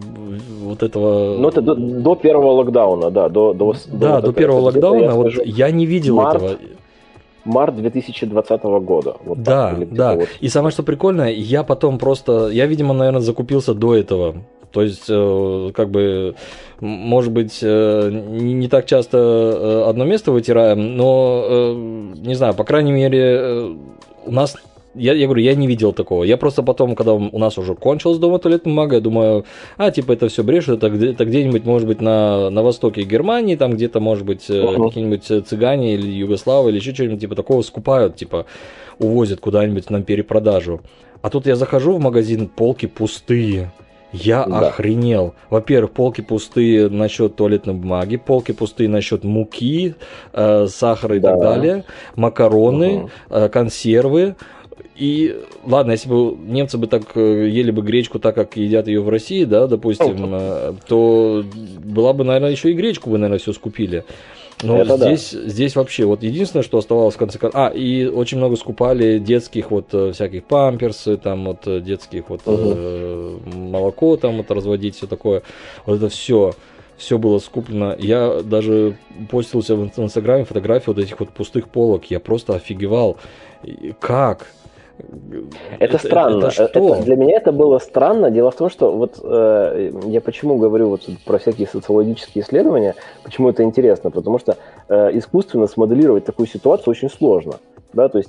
это до первого локдауна, да. До первого локдауна вот я не видел этого. Март 2020 года. Вот да, так, да. Вот. И самое что прикольное, я потом просто... Я, видимо, наверное, закупился до этого. То есть, как бы, может быть, не так часто одно место вытираем, но, не знаю, по крайней мере, у нас... Я говорю, я не видел такого. Я просто потом, когда у нас уже кончилась дома туалетная бумага, я думаю, это все брешут, это где-нибудь, может быть, на востоке Германии, там где-то, может быть, какие-нибудь цыгане или югославы или еще что-нибудь типа такого скупают, типа увозят куда-нибудь на перепродажу. А тут я захожу в магазин, полки пустые. Я охренел. Во-первых, полки пустые насчет туалетной бумаги, полки пустые насчет муки, сахара и так далее, макароны, консервы. И ладно, если бы немцы бы так ели бы гречку так, как едят ее в России, да, допустим, то была бы, наверное, еще и гречку бы, наверное, все скупили. Но здесь вообще, вот единственное, что оставалось в конце концов... и очень много скупали детских вот всяких памперсы, там вот детских вот молоко там вот разводить, все такое. Вот это все было скуплено. Я даже постился в Инстаграме фотографии вот этих вот пустых полок. Я просто офигевал. Как? Это странно. Для меня это было странно. Дело в том, что вот я почему говорю вот про всякие социологические исследования, почему это интересно, потому что искусственно смоделировать такую ситуацию очень сложно. Да? То есть,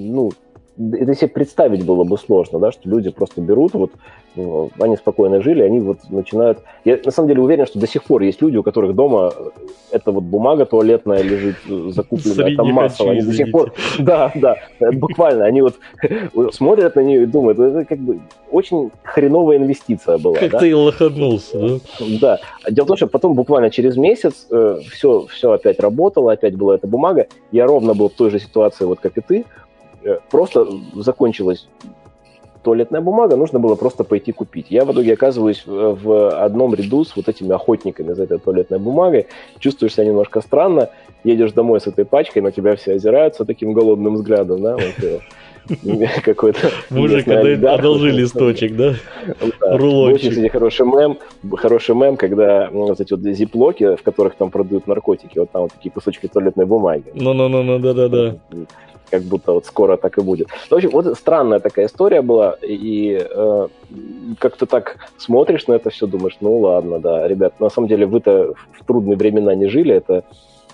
это себе представить было бы сложно, да, что люди просто берут, вот, они спокойно жили, они вот начинают... Я на самом деле уверен, что до сих пор есть люди, у которых дома эта вот бумага туалетная лежит закупленная, там массово. Они до сих пор... Да, буквально, они вот смотрят на нее и думают, это как бы очень хреновая инвестиция была. Как ты лоханулся, да? Да. Дело в том, что потом буквально через месяц все опять работало, опять была эта бумага. Я ровно был в той же ситуации, вот как и ты. Просто закончилась туалетная бумага, нужно было просто пойти купить. Я в итоге оказываюсь в одном ряду с вот этими охотниками за этой туалетной бумагой, чувствуешь себя немножко странно, едешь домой с этой пачкой, на тебя все озираются таким голодным взглядом, да, какой-то... Мужик, одолжи листочек, да? Рулончик. Очень, кстати, хороший мем, когда вот эти вот зиплоки, в которых там продают наркотики, вот там вот такие кусочки туалетной бумаги. Да. Как будто вот скоро так и будет. В общем, вот странная такая история была, и как-то так смотришь на это все, думаешь, ну ладно, да, ребят, на самом деле вы-то в трудные времена не жили, это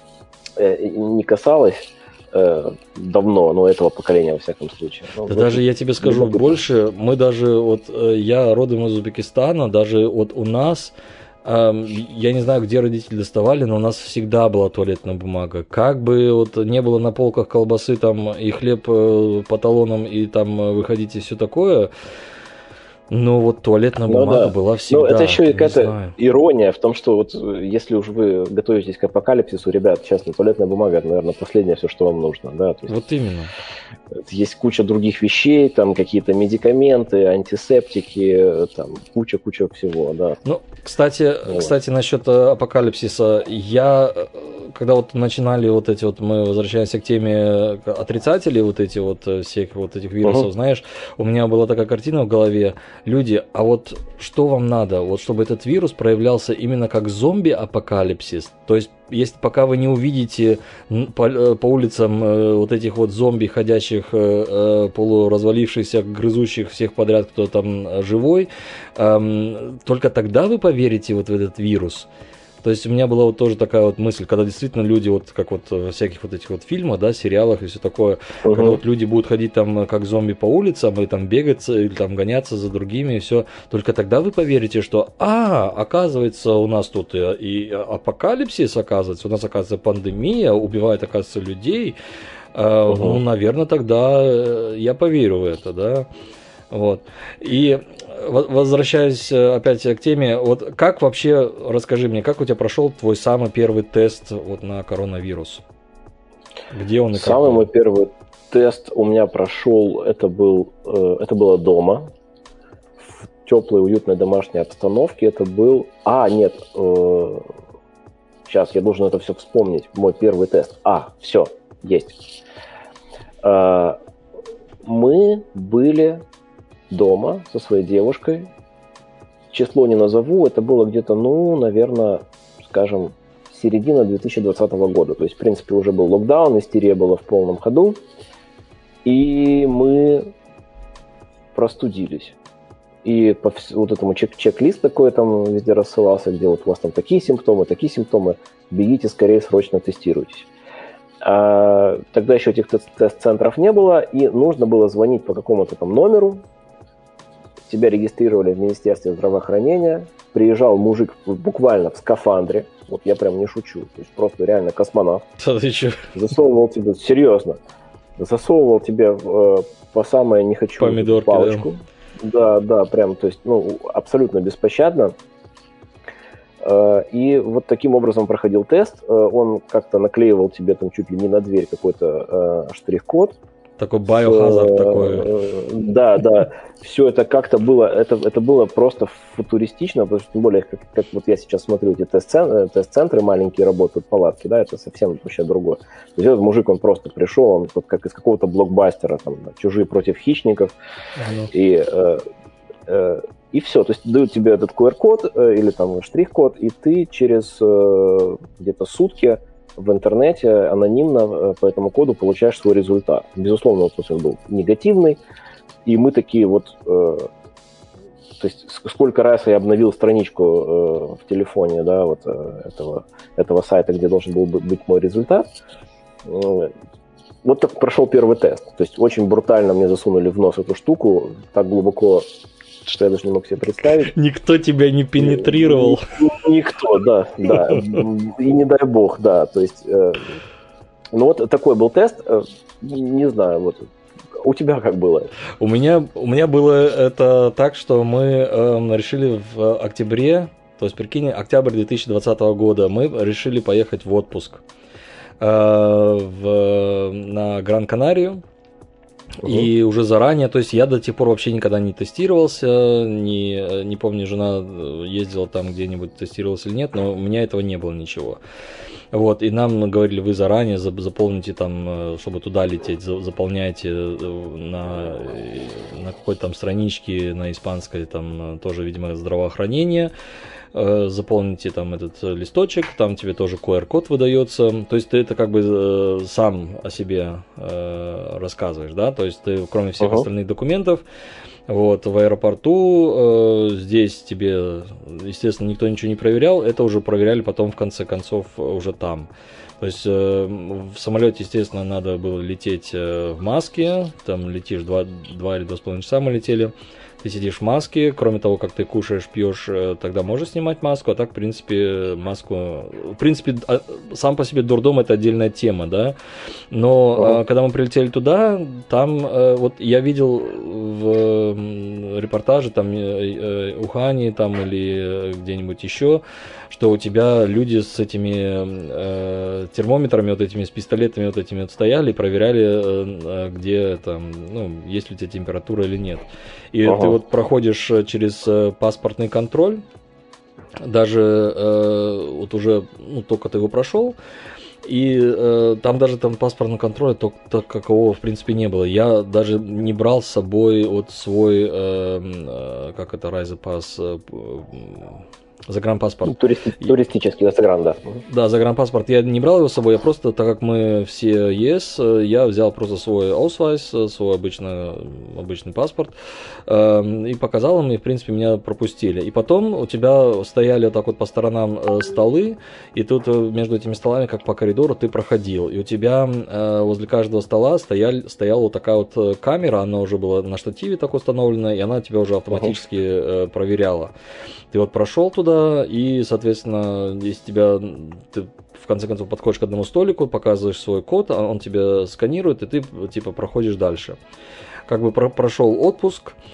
не касалось давно, но этого поколения, во всяком случае. Да даже я тебе скажу больше, мы даже, вот я родом из Узбекистана, даже вот у нас... Я не знаю, где родители доставали, но у нас всегда была туалетная бумага. Как бы вот не было на полках колбасы там и хлеб по талонам, и там выходить и все такое, но вот туалетная бумага была всегда. Но это еще и какая-то ирония в том, что вот если уж вы готовитесь к апокалипсису, ребят, честно, туалетная бумага, это, наверное, последнее все, что вам нужно. Да? То есть, вот именно. Есть куча других вещей, там какие-то медикаменты, антисептики, там куча всего, да. Ну, кстати, насчет апокалипсиса, когда вот начинали вот эти вот, мы возвращаемся к теме отрицателей вот эти вот всех вот этих вирусов, знаешь, у меня была такая картина в голове, люди, а вот что вам надо, вот чтобы этот вирус проявлялся именно как зомби-апокалипсис, то есть если пока вы не увидите по улицам вот этих вот зомби, ходящих, полуразвалившихся, грызущих всех подряд, кто там живой, только тогда вы поверите вот в этот вирус. То есть у меня была вот тоже такая вот мысль, когда действительно люди, вот как вот в всяких вот этих вот фильмах, да, сериалах и все такое, когда вот люди будут ходить там как зомби по улицам и там бегать, или там гоняться за другими и все, только тогда вы поверите, что, оказывается, у нас тут и апокалипсис, оказывается, у нас, оказывается, пандемия, убивает, оказывается, людей, ну, наверное, тогда я поверю в это, да, вот, и... Возвращаясь опять к теме, вот как вообще, расскажи мне, как у тебя прошел твой самый первый тест вот на коронавирус? Где он и как? Самый мой первый тест у меня прошел, это было дома, в теплой, уютной домашней обстановке. Это был... нет, сейчас я должен это все вспомнить. Мой первый тест. Все, есть. Мы были дома со своей девушкой. Число не назову, это было где-то, наверное, скажем, середина 2020 года. То есть, в принципе, уже был локдаун, истерия была в полном ходу. И мы простудились. И по вот этому чек-лист такой там везде рассылался, где вот у вас там такие симптомы, бегите скорее, срочно тестируйтесь. Тогда еще этих тест-центров не было, и нужно было звонить по какому-то там номеру. Тебя регистрировали в Министерстве здравоохранения. Приезжал мужик буквально в скафандре. Вот я прям не шучу. То есть просто реально космонавт. Засовывал тебе, серьезно, засовывал тебе по самое не хочу помидорки, палочку. Да, прям, то есть, абсолютно беспощадно. И вот таким образом проходил тест. Он как-то наклеивал тебе там чуть ли не на дверь какой-то штрих-код. Такой биохазард такой. Да. Все это как-то было, это было просто футуристично, потому что, тем более, как вот я сейчас смотрю, эти тест-центры маленькие работают, палатки, да, это совсем вообще другое. То есть этот мужик, он просто пришел, он вот как из какого-то блокбастера, там, «Чужие против хищников», и все, то есть дают тебе этот QR-код или там штрих-код, и ты через где-то сутки в интернете анонимно по этому коду получаешь свой результат. Безусловно, вот он был негативный, и мы такие вот... то есть сколько раз я обновил страничку в телефоне, да, вот этого сайта, где должен был быть мой результат. Вот так прошел первый тест. То есть очень брутально мне засунули в нос эту штуку, так глубоко, что я даже не мог себе представить. Никто тебя не пенетрировал. Никто, да. И не дай бог, да. То есть, вот такой был тест. Не знаю, вот у тебя как было? У меня было это так, что мы решили в октябре, то есть, прикинь, октябрь 2020 года, мы решили поехать в отпуск на Гран-Канарию. И уже заранее, то есть я до тех пор вообще никогда не тестировался, не помню, жена ездила там где-нибудь, тестировалась или нет, но у меня этого не было ничего. Вот, и нам говорили, вы заранее заполните там, чтобы туда лететь, заполняйте на какой-то там страничке на испанской, там тоже, видимо, здравоохранение, заполните там этот листочек, там тебе тоже QR-код выдается, то есть ты это как бы сам о себе рассказываешь, да, то есть ты кроме всех остальных документов, вот, в аэропорту, здесь тебе, естественно, никто ничего не проверял, это уже проверяли потом в конце концов уже там. То есть в самолете, естественно, надо было лететь в маске, там летишь 2 или 2,5 часа мы летели, ты сидишь в маске, кроме того, как ты кушаешь, пьешь, тогда можешь снимать маску, а так, в принципе, сам по себе дурдом это отдельная тема, да, но когда мы прилетели туда, там, вот я видел в репортаже, там, Ухане, там, или где-нибудь еще, что у тебя люди с этими термометрами, вот этими, с пистолетами вот этими вот стояли и проверяли, где там, есть ли у тебя температура или нет. И ты вот проходишь через паспортный контроль, даже вот уже, только ты его прошел, и там даже там паспортного контроля так какого в принципе не было. Я даже не брал с собой вот свой, как это, Райзепас, загранпаспорт. Туристический, загран, да. Да, загранпаспорт. Я не брал его с собой, я просто, так как мы все ЕС, я взял просто свой Ausweis, свой обычный паспорт, и показал им, и, в принципе, меня пропустили. И потом у тебя стояли вот так вот по сторонам столы, и тут между этими столами, как по коридору, ты проходил. И у тебя возле каждого стола стояла вот такая вот камера, она уже была на штативе так установлена, и она тебя уже автоматически проверяла. Ты вот прошел туда, и, соответственно, если ты в конце концов подходишь к одному столику, показываешь свой код, он тебя сканирует, и ты типа проходишь дальше. Как бы прошел отпуск,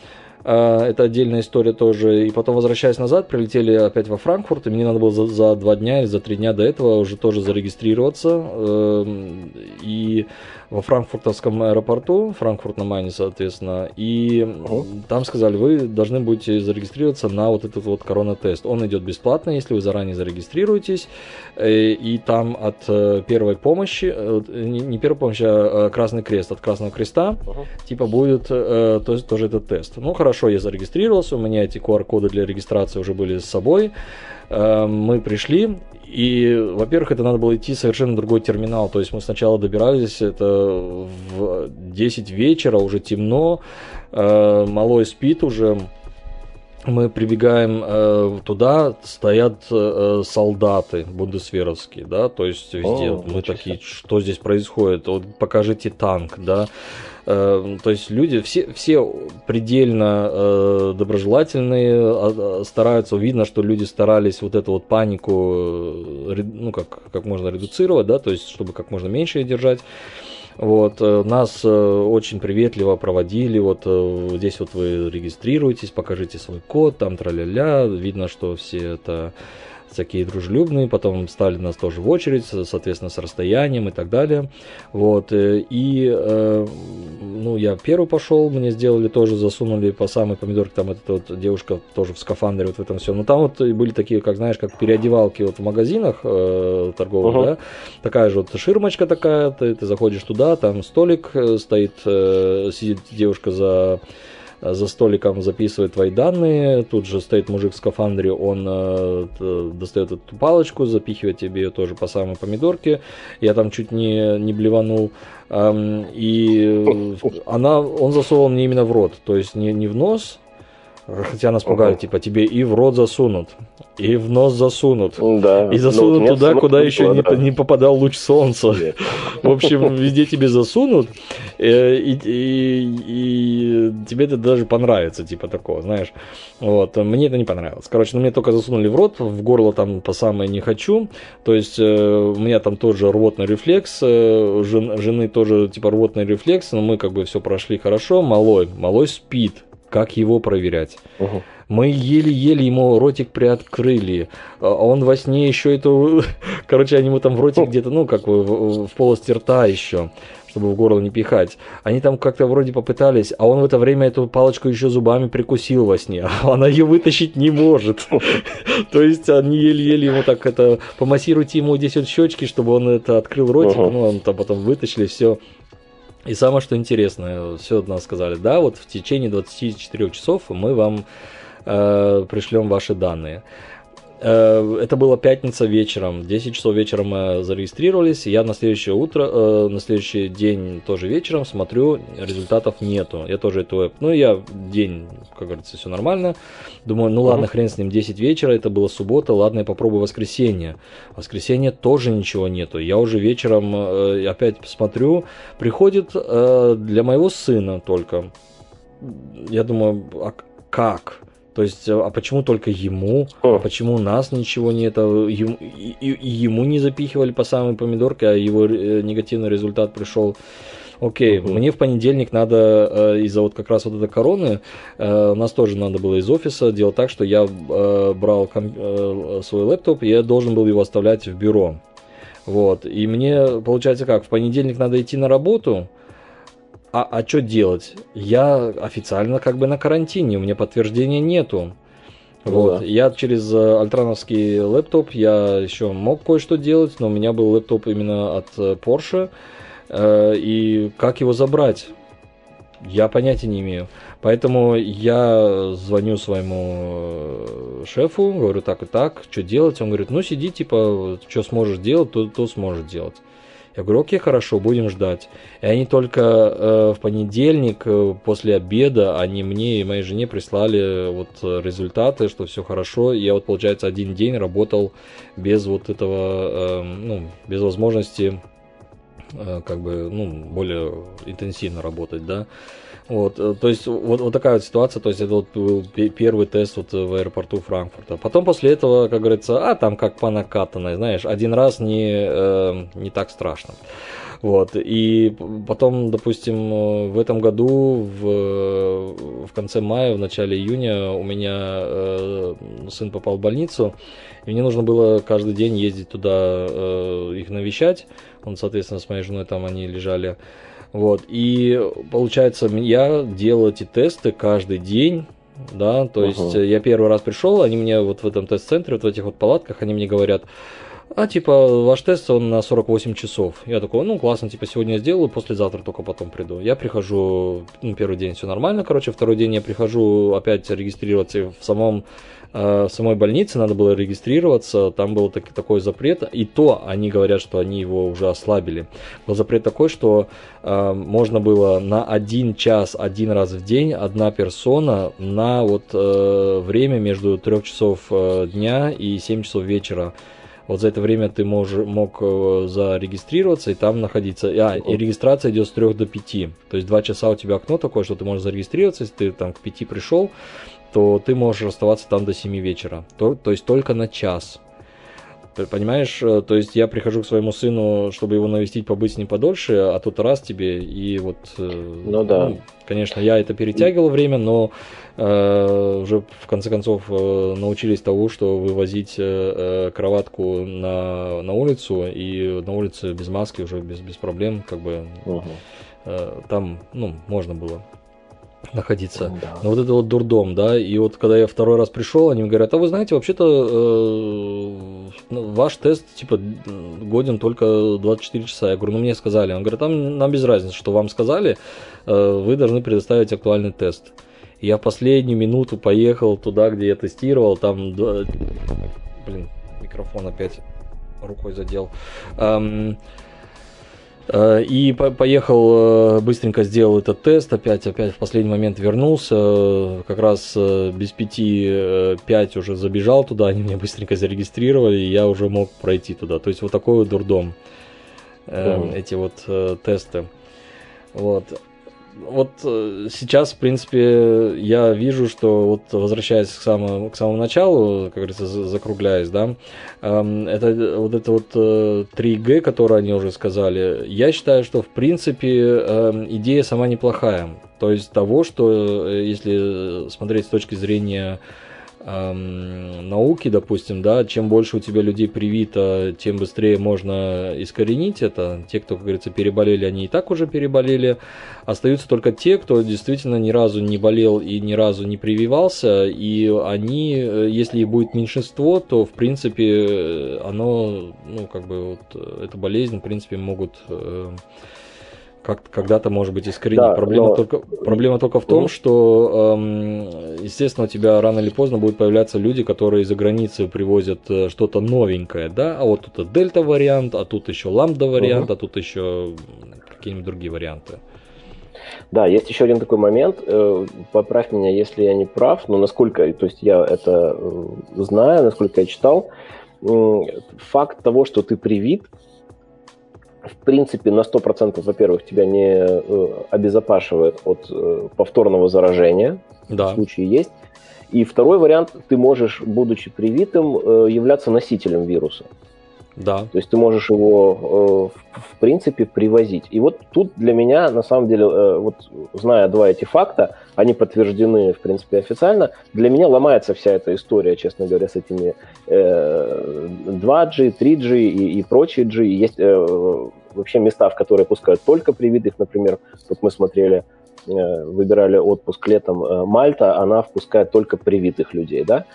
Это отдельная история тоже. И потом, возвращаясь назад, прилетели опять во Франкфурт, и мне надо было за 2 дня или за 3 дня до этого уже тоже зарегистрироваться. И во франкфуртовском аэропорту, Франкфурт на Майне, соответственно, и там сказали, вы должны будете зарегистрироваться на вот этот вот коронатест. Он идет бесплатно, если вы заранее зарегистрируетесь, и там от первой помощи, не первой помощи, а Красный Крест, от Красного Креста, типа будет тоже этот тест. Ну, хорошо, я зарегистрировался, у меня эти QR-коды для регистрации уже были с собой, мы пришли. И, во-первых, это надо было идти в совершенно другой терминал. То есть мы сначала добирались, это в 10 вечера, уже темно, малой спит уже. Мы прибегаем туда, стоят солдаты бундесверовские, да, то есть везде. Мы такие, что здесь происходит? Вот покажите танк, да. То есть люди все предельно доброжелательные, стараются, видно, что люди старались вот эту вот панику, ну, как можно редуцировать, да, то есть чтобы как можно меньше ее держать. Вот, нас очень приветливо проводили, вот здесь вот вы регистрируетесь, покажите свой код, там тра-ля-ля, видно, что все это такие дружелюбные, потом стали нас тоже в очередь, соответственно, с расстоянием и так далее, вот, и, ну, я первый пошел, мне сделали тоже, засунули по самой помидорке, там эта вот девушка тоже в скафандре, вот в этом все, но там вот были такие, как, знаешь, как переодевалки вот в магазинах торговых, да, такая же вот ширмочка такая, ты заходишь туда, там столик стоит, сидит девушка за столиком, записывает твои данные, тут же стоит мужик в скафандре, он достает эту палочку, запихивает тебе ее тоже по самой помидорке, я там чуть не блеванул, и он засовывал мне именно в рот, то есть не в нос, хотя нас пугали, типа, тебе и в рот засунут, и в нос засунут, да. И засунут туда, куда еще не попадал луч солнца. В общем, везде тебе засунут, и тебе это даже понравится, типа такого, знаешь. Вот, мне это не понравилось. Короче, мне только засунули в рот, в горло там по самое не хочу. То есть, у меня там тоже рвотный рефлекс, жены тоже, типа, рвотный рефлекс, но мы как бы все прошли хорошо. Малой спит. Как его проверять? Мы еле-еле ему ротик приоткрыли, а он во сне еще это... Короче, они ему там в ротик где-то, ну, как в полости рта еще, чтобы в горло не пихать. Они там как-то вроде попытались, а он в это время эту палочку еще зубами прикусил во сне, а она ее вытащить не может. То есть они еле-еле ему так это... Помассируйте ему здесь вот щечки, чтобы он это открыл ротик, ну, он там потом вытащили, все. И самое, что интересное, все нам сказали, да, вот в течение 24 часов мы вам пришлем ваши данные. Это было пятница вечером, 10 часов вечером мы зарегистрировались, я на следующее утро, на следующий день тоже вечером смотрю, результатов нету. Я тоже эту я день, как говорится, все нормально. Думаю, ну ладно, хрен с ним, 10 вечера, это была суббота, ладно, я попробую воскресенье. Воскресенье тоже ничего нету. Я уже вечером опять смотрю, приходит для моего сына только. Я думаю, а как? То есть, а почему только ему? А почему у нас ничего нет? Ему не запихивали по самой помидорке, а его негативный результат пришел. Окей, мне в понедельник надо, из-за вот как раз вот этой короны, у нас тоже надо было из офиса делать так, что я брал свой лэптоп, и я должен был его оставлять в бюро. Вот, и мне, получается как, в понедельник надо идти на работу, а что делать? Я официально как бы на карантине, у меня подтверждения нету. Вот. Да. Я через альтрановский лэптоп, я еще мог кое-что делать, но у меня был лэптоп именно от Porsche, и как его забрать? Я понятия не имею. Поэтому я звоню своему шефу, говорю так и так, что делать? Он говорит, ну сиди, типа, что сможешь делать, то сможешь делать. Я говорю, окей, хорошо, будем ждать. И они только в понедельник после обеда, они мне и моей жене прислали вот результаты, что все хорошо. И я вот, получается, один день работал без вот этого, без возможности как бы, более интенсивно работать, да. Вот, то есть вот такая вот ситуация, то есть это вот был первый тест вот в аэропорту Франкфурта. Потом после этого, как говорится, там как по накатанной, знаешь, один раз не так страшно. Вот. И потом, допустим, в этом году, в конце мая, в начале июня у меня сын попал в больницу, и мне нужно было каждый день ездить туда, их навещать. Он, соответственно, с моей женой там они лежали. Вот. И получается, я делал эти тесты каждый день. Да, то есть я первый раз пришел, они мне вот в этом тест-центре, вот в этих вот палатках, они мне говорят: типа, ваш тест, он на 48 часов. Я такой, ну, классно, типа, сегодня я сделаю, послезавтра только потом приду. Я прихожу, ну, первый день все нормально, короче, второй день я прихожу опять регистрироваться в самой больнице, надо было регистрироваться, там был такой запрет, и то они говорят, что они его уже ослабили. Был запрет такой, что можно было на 1 час, 1 раз в день, одна персона на вот время между 3 часов дня и 7 часов вечера. Вот за это время ты мог зарегистрироваться и там находиться. И регистрация идет с 3 до 5. То есть 2 часа у тебя окно такое, что ты можешь зарегистрироваться. Если ты там к 5 пришел, то ты можешь оставаться там до 7 вечера. То есть только на час. Понимаешь? То есть я прихожу к своему сыну, чтобы его навестить, побыть с ним подольше, а тут раз тебе, и вот... да. Конечно, я это перетягивал время, но уже в конце концов научились того, что вывозить кроватку на улицу, и на улице без маски уже без проблем, как бы там, ну, можно было находиться. Да. Но вот это вот дурдом, да, и вот когда я второй раз пришел, они мне говорят: вы знаете, вообще-то ваш тест, типа, годен только 24 часа. Я говорю, мне сказали. Он говорит, нам без разницы, что вам сказали, вы должны предоставить актуальный тест. И я в последнюю минуту поехал туда, где я тестировал, там, микрофон опять рукой задел. И поехал, быстренько сделал этот тест, опять в последний момент вернулся, как раз без 5 уже забежал туда, они меня быстренько зарегистрировали, и я уже мог пройти туда. То есть вот такой вот дурдом, эти вот тесты. Вот сейчас, в принципе, я вижу, что вот возвращаясь к самому началу, как говорится, закругляясь, да, это вот 3G, которое они уже сказали, я считаю, что в принципе идея сама неплохая. То есть того, что если смотреть с точки зрения науки, допустим, да, чем больше у тебя людей привито, тем быстрее можно искоренить это. Те, кто, как говорится, переболели, они и так уже переболели. Остаются только те, кто действительно ни разу не болел и ни разу не прививался, и они, если их будет меньшинство, то, в принципе, оно, ну, как бы, вот, эту болезнь, в принципе, могут... когда-то, может быть, искоренить. Да, проблема только в том, что, естественно, у тебя рано или поздно будут появляться люди, которые из-за границы привозят что-то новенькое, да, а вот тут дельта-вариант, а тут еще ламбда-вариант, а тут еще какие-нибудь другие варианты. Да, есть еще один такой момент, поправь меня, если я не прав, но насколько, то есть я это знаю, насколько я читал, факт того, что ты привит, в принципе, на 100%, во-первых, тебя не обезопашивает от повторного заражения, да. В случае есть. И второй вариант, ты можешь, будучи привитым, являться носителем вируса. Да. То есть ты можешь его, в принципе, привозить. И вот тут для меня, на самом деле, вот зная два эти факта, они подтверждены, в принципе, официально, для меня ломается вся эта история, честно говоря, с этими 2G, 3G и прочие G. Есть вообще места, в которые пускают только привитых, например, вот мы смотрели, выбирали отпуск летом, Мальта, она впускает только привитых людей, да.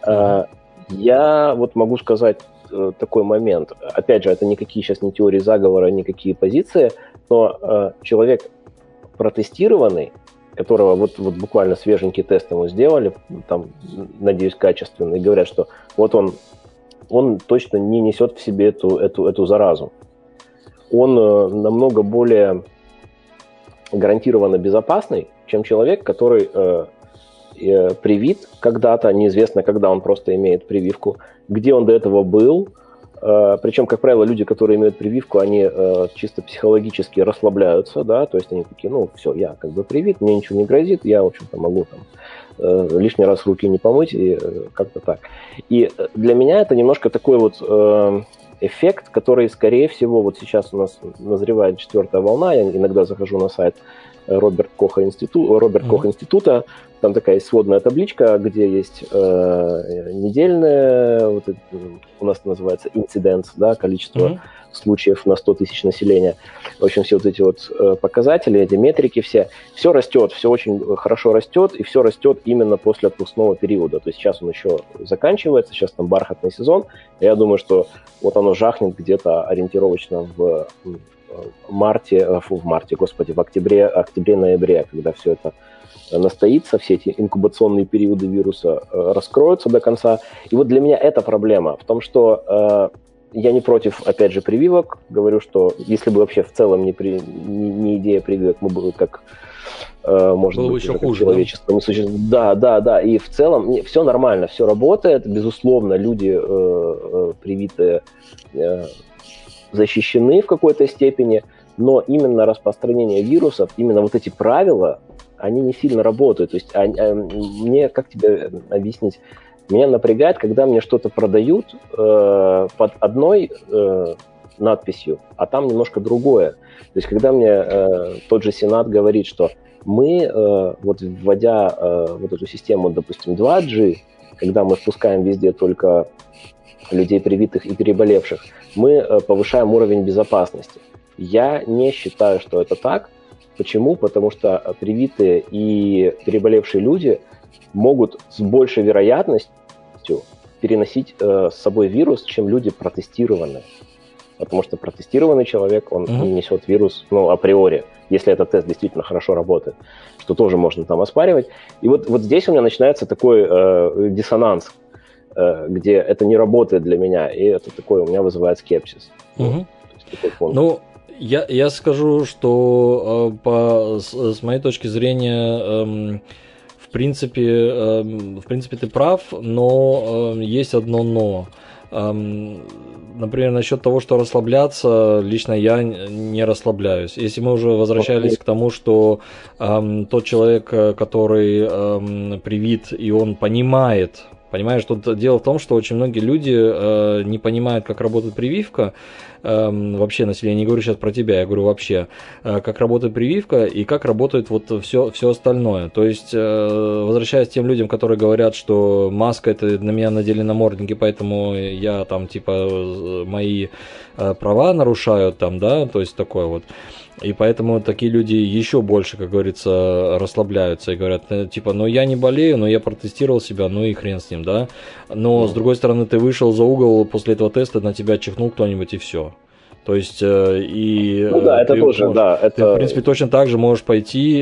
Я вот могу сказать такой момент. Опять же, это никакие сейчас не теории заговора, никакие позиции, но человек протестированный, которого вот буквально свеженький тест ему сделали, там, надеюсь, качественный, говорят, что вот он точно не несет в себе эту заразу. Он намного более гарантированно безопасный, чем человек, который привит когда-то, неизвестно, когда он просто имеет прививку, где он до этого был. Причем, как правило, люди, которые имеют прививку, они чисто психологически расслабляются, да, то есть они такие, ну, все, я как бы привит, мне ничего не грозит, я, в общем-то, могу там лишний раз руки не помыть и как-то так. И для меня это немножко такой вот эффект, который, скорее всего, вот сейчас у нас назревает 4-я волна, я иногда захожу на сайт Роберт Коха института, там такая есть сводная табличка, где есть недельное, вот это, у нас это называется инциденс, да, количество случаев на 100 тысяч населения. В общем, все вот эти вот показатели, эти метрики все растет, все очень хорошо растет, и все растет именно после отпускного периода. То есть сейчас он еще заканчивается, сейчас там бархатный сезон, и я думаю, что вот оно жахнет где-то ориентировочно в октябре-ноябре, когда все это настоится, все эти инкубационные периоды вируса раскроются до конца. И вот для меня это проблема в том, что я не против, опять же, прививок. Говорю, что если бы вообще в целом не идея прививок, мы бы как, может было быть, еще уже хуже, как человечество не существует. Да. И в целом все нормально, все работает. Безусловно, люди привитые защищены в какой-то степени, но именно распространение вирусов, именно вот эти правила, они не сильно работают. То есть мне, как тебе объяснить, меня напрягает, когда мне что-то продают под одной надписью, а там немножко другое. То есть когда мне тот же Сенат говорит, что мы, вот вводя вот эту систему, допустим, 2G, когда мы впускаем везде только людей привитых и переболевших, мы повышаем уровень безопасности. Я не считаю, что это так. Почему? Потому что привитые и переболевшие люди могут с большей вероятностью переносить с собой вирус, чем люди протестированные. Потому что протестированный человек, он не несет вирус, априори, если этот тест действительно хорошо работает, что тоже можно там оспаривать. И вот здесь у меня начинается такой диссонанс, где это не работает для меня, и это такой у меня вызывает скепсис. Я скажу, что с моей точки зрения, в принципе, ты прав, но есть одно но. Например, насчет того, что расслабляться, лично я не расслабляюсь. Если мы уже возвращались к тому, что тот человек, который привит, и он понимает, понимаешь, тут дело в том, что очень многие люди не понимают, как работает прививка, вообще население, не говорю сейчас про тебя, я говорю вообще, как работает прививка и как работает вот все остальное. То есть, возвращаясь к тем людям, которые говорят, что маска это на меня надели намордники, поэтому я там типа мои права нарушают там, да, то есть такое вот. И поэтому такие люди еще больше, как говорится, расслабляются и говорят, типа, я не болею, но я протестировал себя, и хрен с ним, да. Но, с другой стороны, ты вышел за угол после этого теста, на тебя чихнул кто-нибудь и все. То есть, и это тоже, можешь, ты, в принципе, точно так же можешь пойти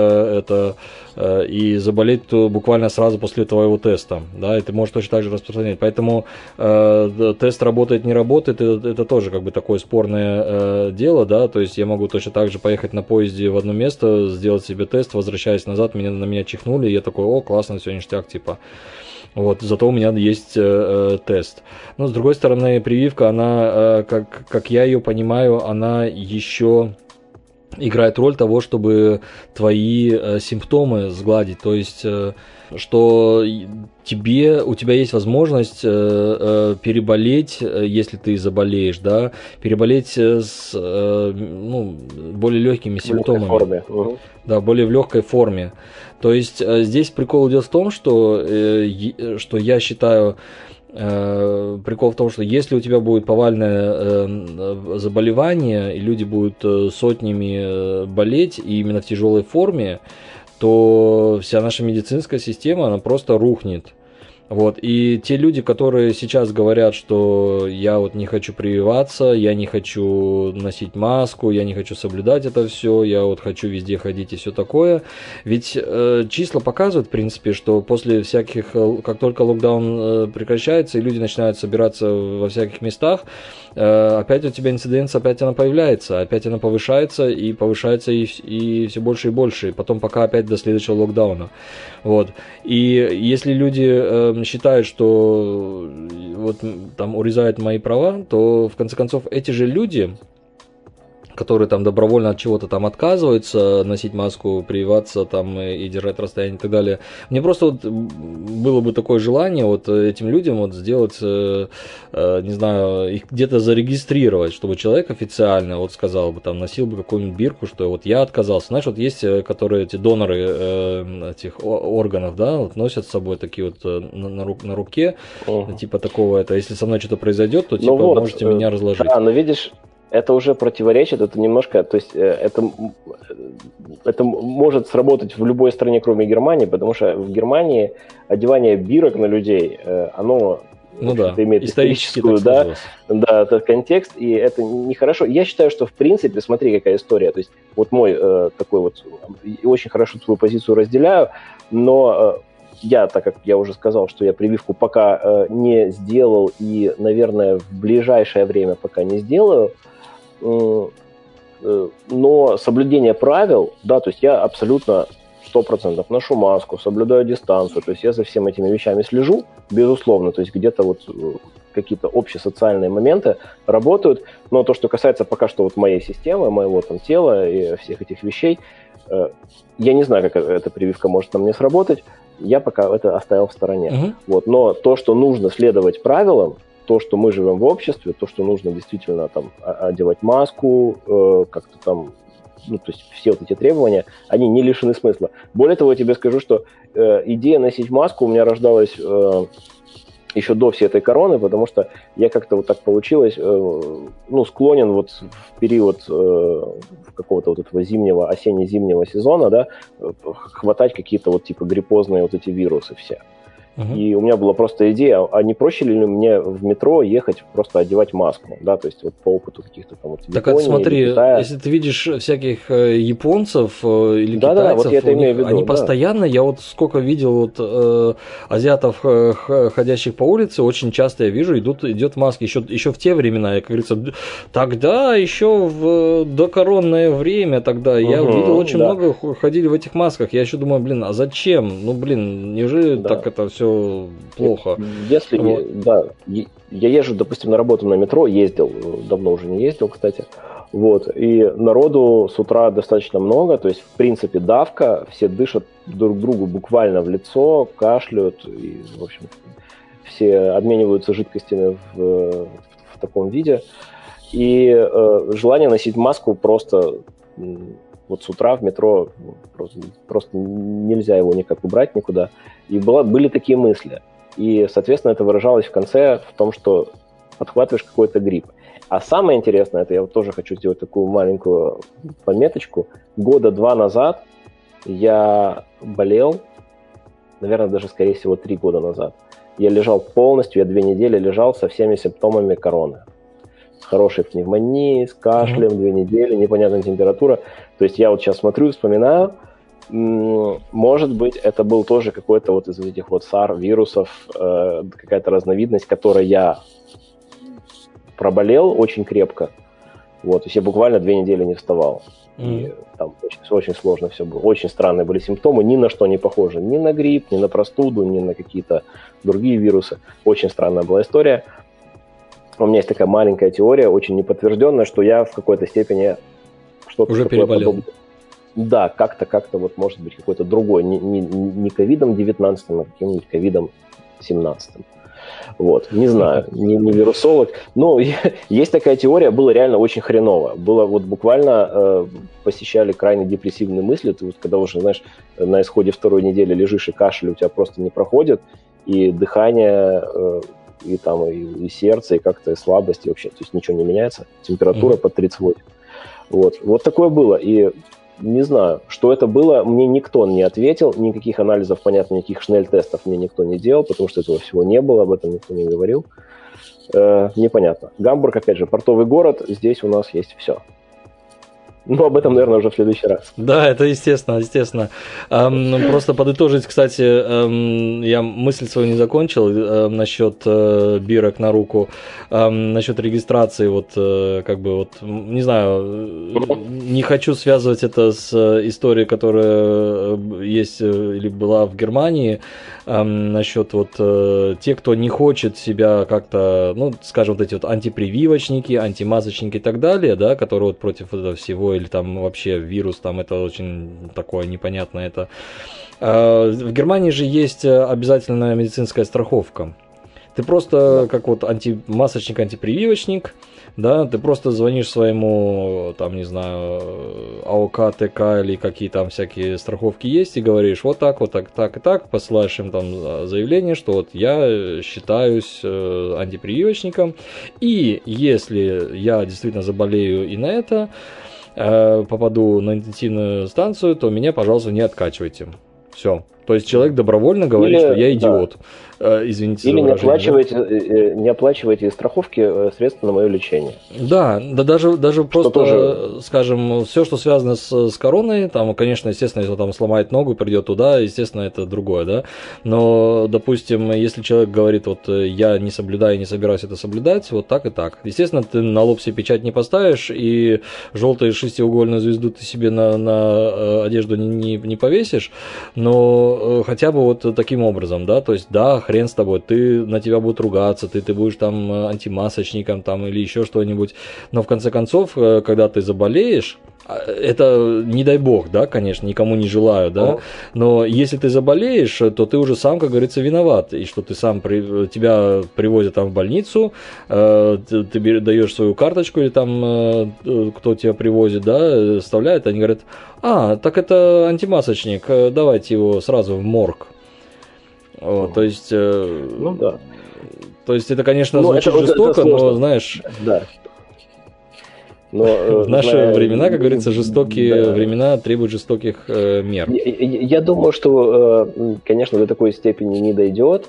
и заболеть буквально сразу после твоего теста, да, и ты можешь точно так же распространять. Поэтому тест работает, не работает, это тоже как бы такое спорное дело, да, то есть я могу точно так же поехать на поезде в одно место, сделать себе тест, возвращаясь назад, на меня чихнули, и я такой, классно, все ништяк, типа. Вот, зато у меня есть тест. Но с другой стороны, прививка, она, как я ее понимаю, она еще играет роль того, чтобы твои симптомы сгладить. То есть, что у тебя есть возможность переболеть, если ты заболеешь, да, переболеть с более легкими симптомами. Да, более в легкой форме. То есть здесь прикол идет в том, что я считаю, прикол в том, что если у тебя будет повальное заболевание, и люди будут сотнями болеть, и именно в тяжелой форме, то вся наша медицинская система, она просто рухнет. Вот, и те люди, которые сейчас говорят, что я вот не хочу прививаться, я не хочу носить маску, я не хочу соблюдать это все, я вот хочу везде ходить и все такое, ведь числа показывают, в принципе, что после всяких, как только локдаун прекращается и люди начинают собираться во всяких местах, опять у тебя инциденция, опять она появляется, опять она повышается и все больше и больше, и потом пока опять до следующего локдауна. Вот. И если люди считают, что вот там урезают мои права, то в конце концов эти же люди, которые там добровольно от чего-то там отказываются, носить маску, прививаться там и держать расстояние и так далее. Мне просто вот было бы такое желание вот этим людям вот сделать, не знаю, их где-то зарегистрировать, чтобы человек официально вот сказал бы, там, носил бы какую-нибудь бирку, что вот я отказался. Знаешь, вот есть, которые эти доноры этих органов, да, вот носят с собой такие вот на руке, типа такого, это, если со мной что-то произойдет, то типа вот, можете меня разложить. Да, но видишь, это уже противоречит, это немножко, то есть это может сработать в любой стране, кроме Германии, потому что в Германии одевание бирок на людей, оно имеет историческую, да, этот контекст, и это нехорошо. Я считаю, что в принципе, смотри, какая история, то есть вот мой такой вот, очень хорошо твою позицию разделяю, но я, так как я уже сказал, что я прививку пока не сделал и, наверное, в ближайшее время пока не сделаю, но соблюдение правил, да, то есть я абсолютно 100% ношу маску, соблюдаю дистанцию, то есть я за всеми этими вещами слежу, безусловно, то есть где-то вот какие-то общесоциальные моменты работают, но то, что касается пока что вот моей системы, моего там тела и всех этих вещей, я не знаю, как эта прививка может на мне сработать, я пока это оставил в стороне. Вот. Но то, что нужно следовать правилам, то, что мы живем в обществе, то, что нужно действительно там одевать маску, как-то там, ну, то есть все вот эти требования, они не лишены смысла. Более того, я тебе скажу, что идея носить маску у меня рождалась еще до всей этой короны, потому что я как-то вот так получилось, ну, склонен вот в период какого-то вот этого зимнего, осенне-зимнего сезона, да, хватать какие-то вот типа гриппозные вот эти вирусы все. И у меня была просто идея, а не проще ли мне в метро ехать, просто одевать маску, да, то есть вот по опыту каких-то там вот Японии. Так смотри, если ты видишь всяких японцев или китайцев, вот я это имею в виду, они постоянно, я вот сколько видел вот азиатов, ходящих по улице, очень часто я вижу, идет маски, еще в те времена, как говорится, тогда еще в докоронное время тогда, я видел очень много ходили в этих масках, я еще думаю, блин, а зачем? Ну, блин, неужели так это все плохо? Если, да, я езжу, допустим, на работу на метро, ездил, давно уже не ездил, кстати, вот, и народу с утра достаточно много, то есть, в принципе, давка, все дышат друг другу буквально в лицо, кашляют, и, в общем, все обмениваются жидкостями в таком виде, и желание носить маску просто вот с утра в метро просто нельзя его никак убрать никуда. И были такие мысли. И, соответственно, это выражалось в конце в том, что подхватываешь какой-то грипп. А самое интересное, это я вот тоже хочу сделать такую маленькую пометочку. 2 года назад я болел, наверное, даже, скорее всего, 3 года назад. Я лежал полностью, я 2 недели лежал со всеми симптомами короны. С хорошей пневмонией, с кашлем, 2 недели, непонятная температура. То есть я вот сейчас смотрю, вспоминаю, может быть, это был тоже какой-то вот из этих вот SARS-вирусов, какая-то разновидность, которой я проболел очень крепко. Вот, то есть я буквально 2 недели не вставал. И там очень сложно все было. Очень странные были симптомы, ни на что не похожи. Ни на грипп, ни на простуду, ни на какие-то другие вирусы. Очень странная была история. У меня есть такая маленькая теория, очень неподтвержденная, что я в какой-то степени что-то уже переболел. Подобное. Да, как-то вот может быть какой-то другой, не ковидом-19, а каким-нибудь ковидом-17. Вот, не знаю, не вирусолог. Но есть такая теория, было реально очень хреново. Было вот буквально посещали крайне депрессивные мысли. Ты вот когда уже, знаешь, на исходе 2-й недели лежишь и кашель у тебя просто не проходит, и дыхание, и там и сердце, и как-то слабость, и вообще, то есть ничего не меняется. Температура под 38. Вот такое было. И не знаю, что это было, мне никто не ответил, никаких анализов, понятно, никаких шнель-тестов мне никто не делал, потому что этого всего не было, об этом никто не говорил. Непонятно. Гамбург, опять же, портовый город, здесь у нас есть все. Но об этом, наверное, уже в следующий раз. Да, это естественно. Просто подытожить, кстати, я мысль свою не закончил насчет бирок на руку, насчет регистрации, не знаю, не хочу связывать это с историей, которая есть или была в Германии, насчет тех, кто не хочет себя как-то, скажем, вот эти антипрививочники, антимасочники и так далее, да, которые против этого всего, или там вообще вирус, там это очень такое непонятное это. В Германии же есть обязательная медицинская страховка. Ты просто как антимасочник, антипрививочник, да, ты просто звонишь своему, там, не знаю, АОК, ТК или какие там всякие страховки есть и говоришь так и так, посылаешь им там заявление, что я считаюсь антипрививочником, и если я действительно заболею и на это, попаду на интенсивную станцию, то меня, пожалуйста, не откачивайте. Все. То есть человек добровольно говорит, что я идиот. Да. Извините или за выражение. Не оплачиваете из страховки средства на мое лечение. Да, даже просто, тоже... скажем, все, что связано с короной, там, конечно, естественно, если там сломает ногу, придет туда, естественно, это другое, да. Но, допустим, если человек говорит, я не соблюдаю, не собираюсь это соблюдать, так и так. Естественно, ты на лоб себе печать не поставишь, и желтую шестиугольную звезду ты себе на одежду не повесишь, но хотя бы таким образом, да, то есть, да, хрен с тобой, на тебя будут ругаться, ты будешь там антимасочником там, или еще что-нибудь, но в конце концов, когда ты заболеешь, это не дай бог, да, конечно, никому не желаю, да, но если ты заболеешь, то ты уже сам, как говорится, виноват, и что ты сам, тебя привозят там в больницу, ты даешь свою карточку, или там кто тебя привозит, да, вставляет, они говорят, так это антимасочник, давайте его сразу в морг. То есть, да. То есть это, конечно, звучит жестоко, но знаешь, да. Но, в наши времена, как говорится, жестокие времена требуют жестоких мер. Я думаю, что, конечно, до такой степени не дойдет,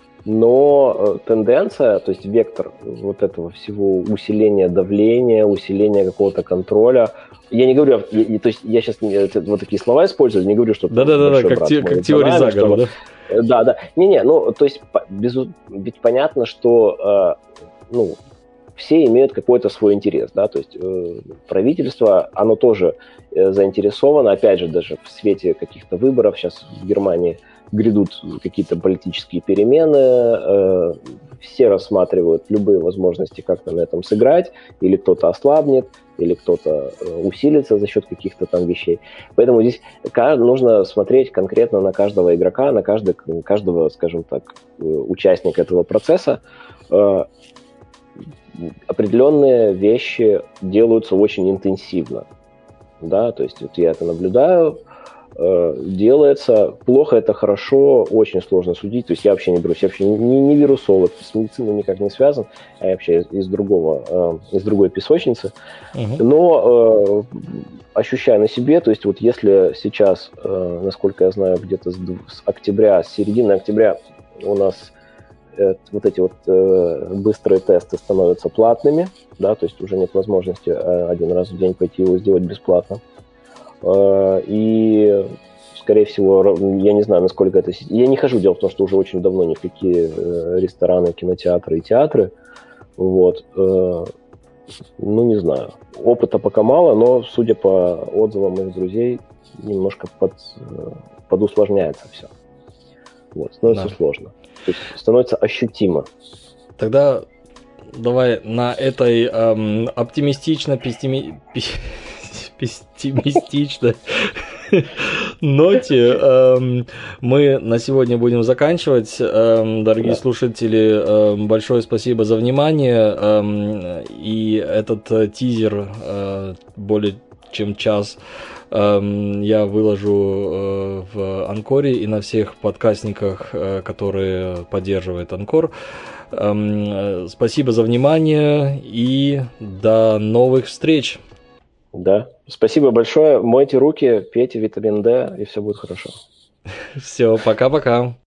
но тенденция, то есть вектор этого всего усиления давления, усиления какого-то контроля. Я не говорю, то есть я сейчас такие слова использую, не говорю, что... Да-да-да, как теория заговора, да? Да. То есть ведь понятно, что все имеют какой-то свой интерес, да, то есть правительство, оно тоже заинтересовано, опять же, даже в свете каких-то выборов, сейчас в Германии грядут какие-то политические перемены, все рассматривают любые возможности как-то на этом сыграть, или кто-то ослабнет, или кто-то усилится за счет каких-то там вещей. Поэтому здесь нужно смотреть конкретно на каждого игрока, на каждого, скажем так, участника этого процесса. Определенные вещи делаются очень интенсивно, да, то есть я это наблюдаю, делается, плохо это хорошо, очень сложно судить, то есть я вообще не берусь, я вообще не вирусолог, с медициной никак не связан, я вообще из другой песочницы, но ощущаю на себе, то есть если сейчас, насколько я знаю, где-то с середины октября у нас эти быстрые тесты становятся платными, да, то есть уже нет возможности один раз в день пойти его сделать бесплатно. И, скорее всего, я не знаю, насколько это... Я не хожу, дело в том, что уже очень давно ни в какие рестораны, кинотеатры и театры. Не знаю. Опыта пока мало, но, судя по отзывам моих друзей, немножко подусложняется все. Становится сложно. То есть становится ощутимо. Тогда давай на этой оптимистичной ноте мы на сегодня будем заканчивать. Дорогие слушатели, большое спасибо за внимание. И этот тизер более чем час я выложу в Анкоре и на всех подкастниках, которые поддерживают Анкор. Спасибо за внимание и до новых встреч. Да, спасибо большое. Мойте руки, пейте витамин D, и все будет хорошо. Все, пока-пока.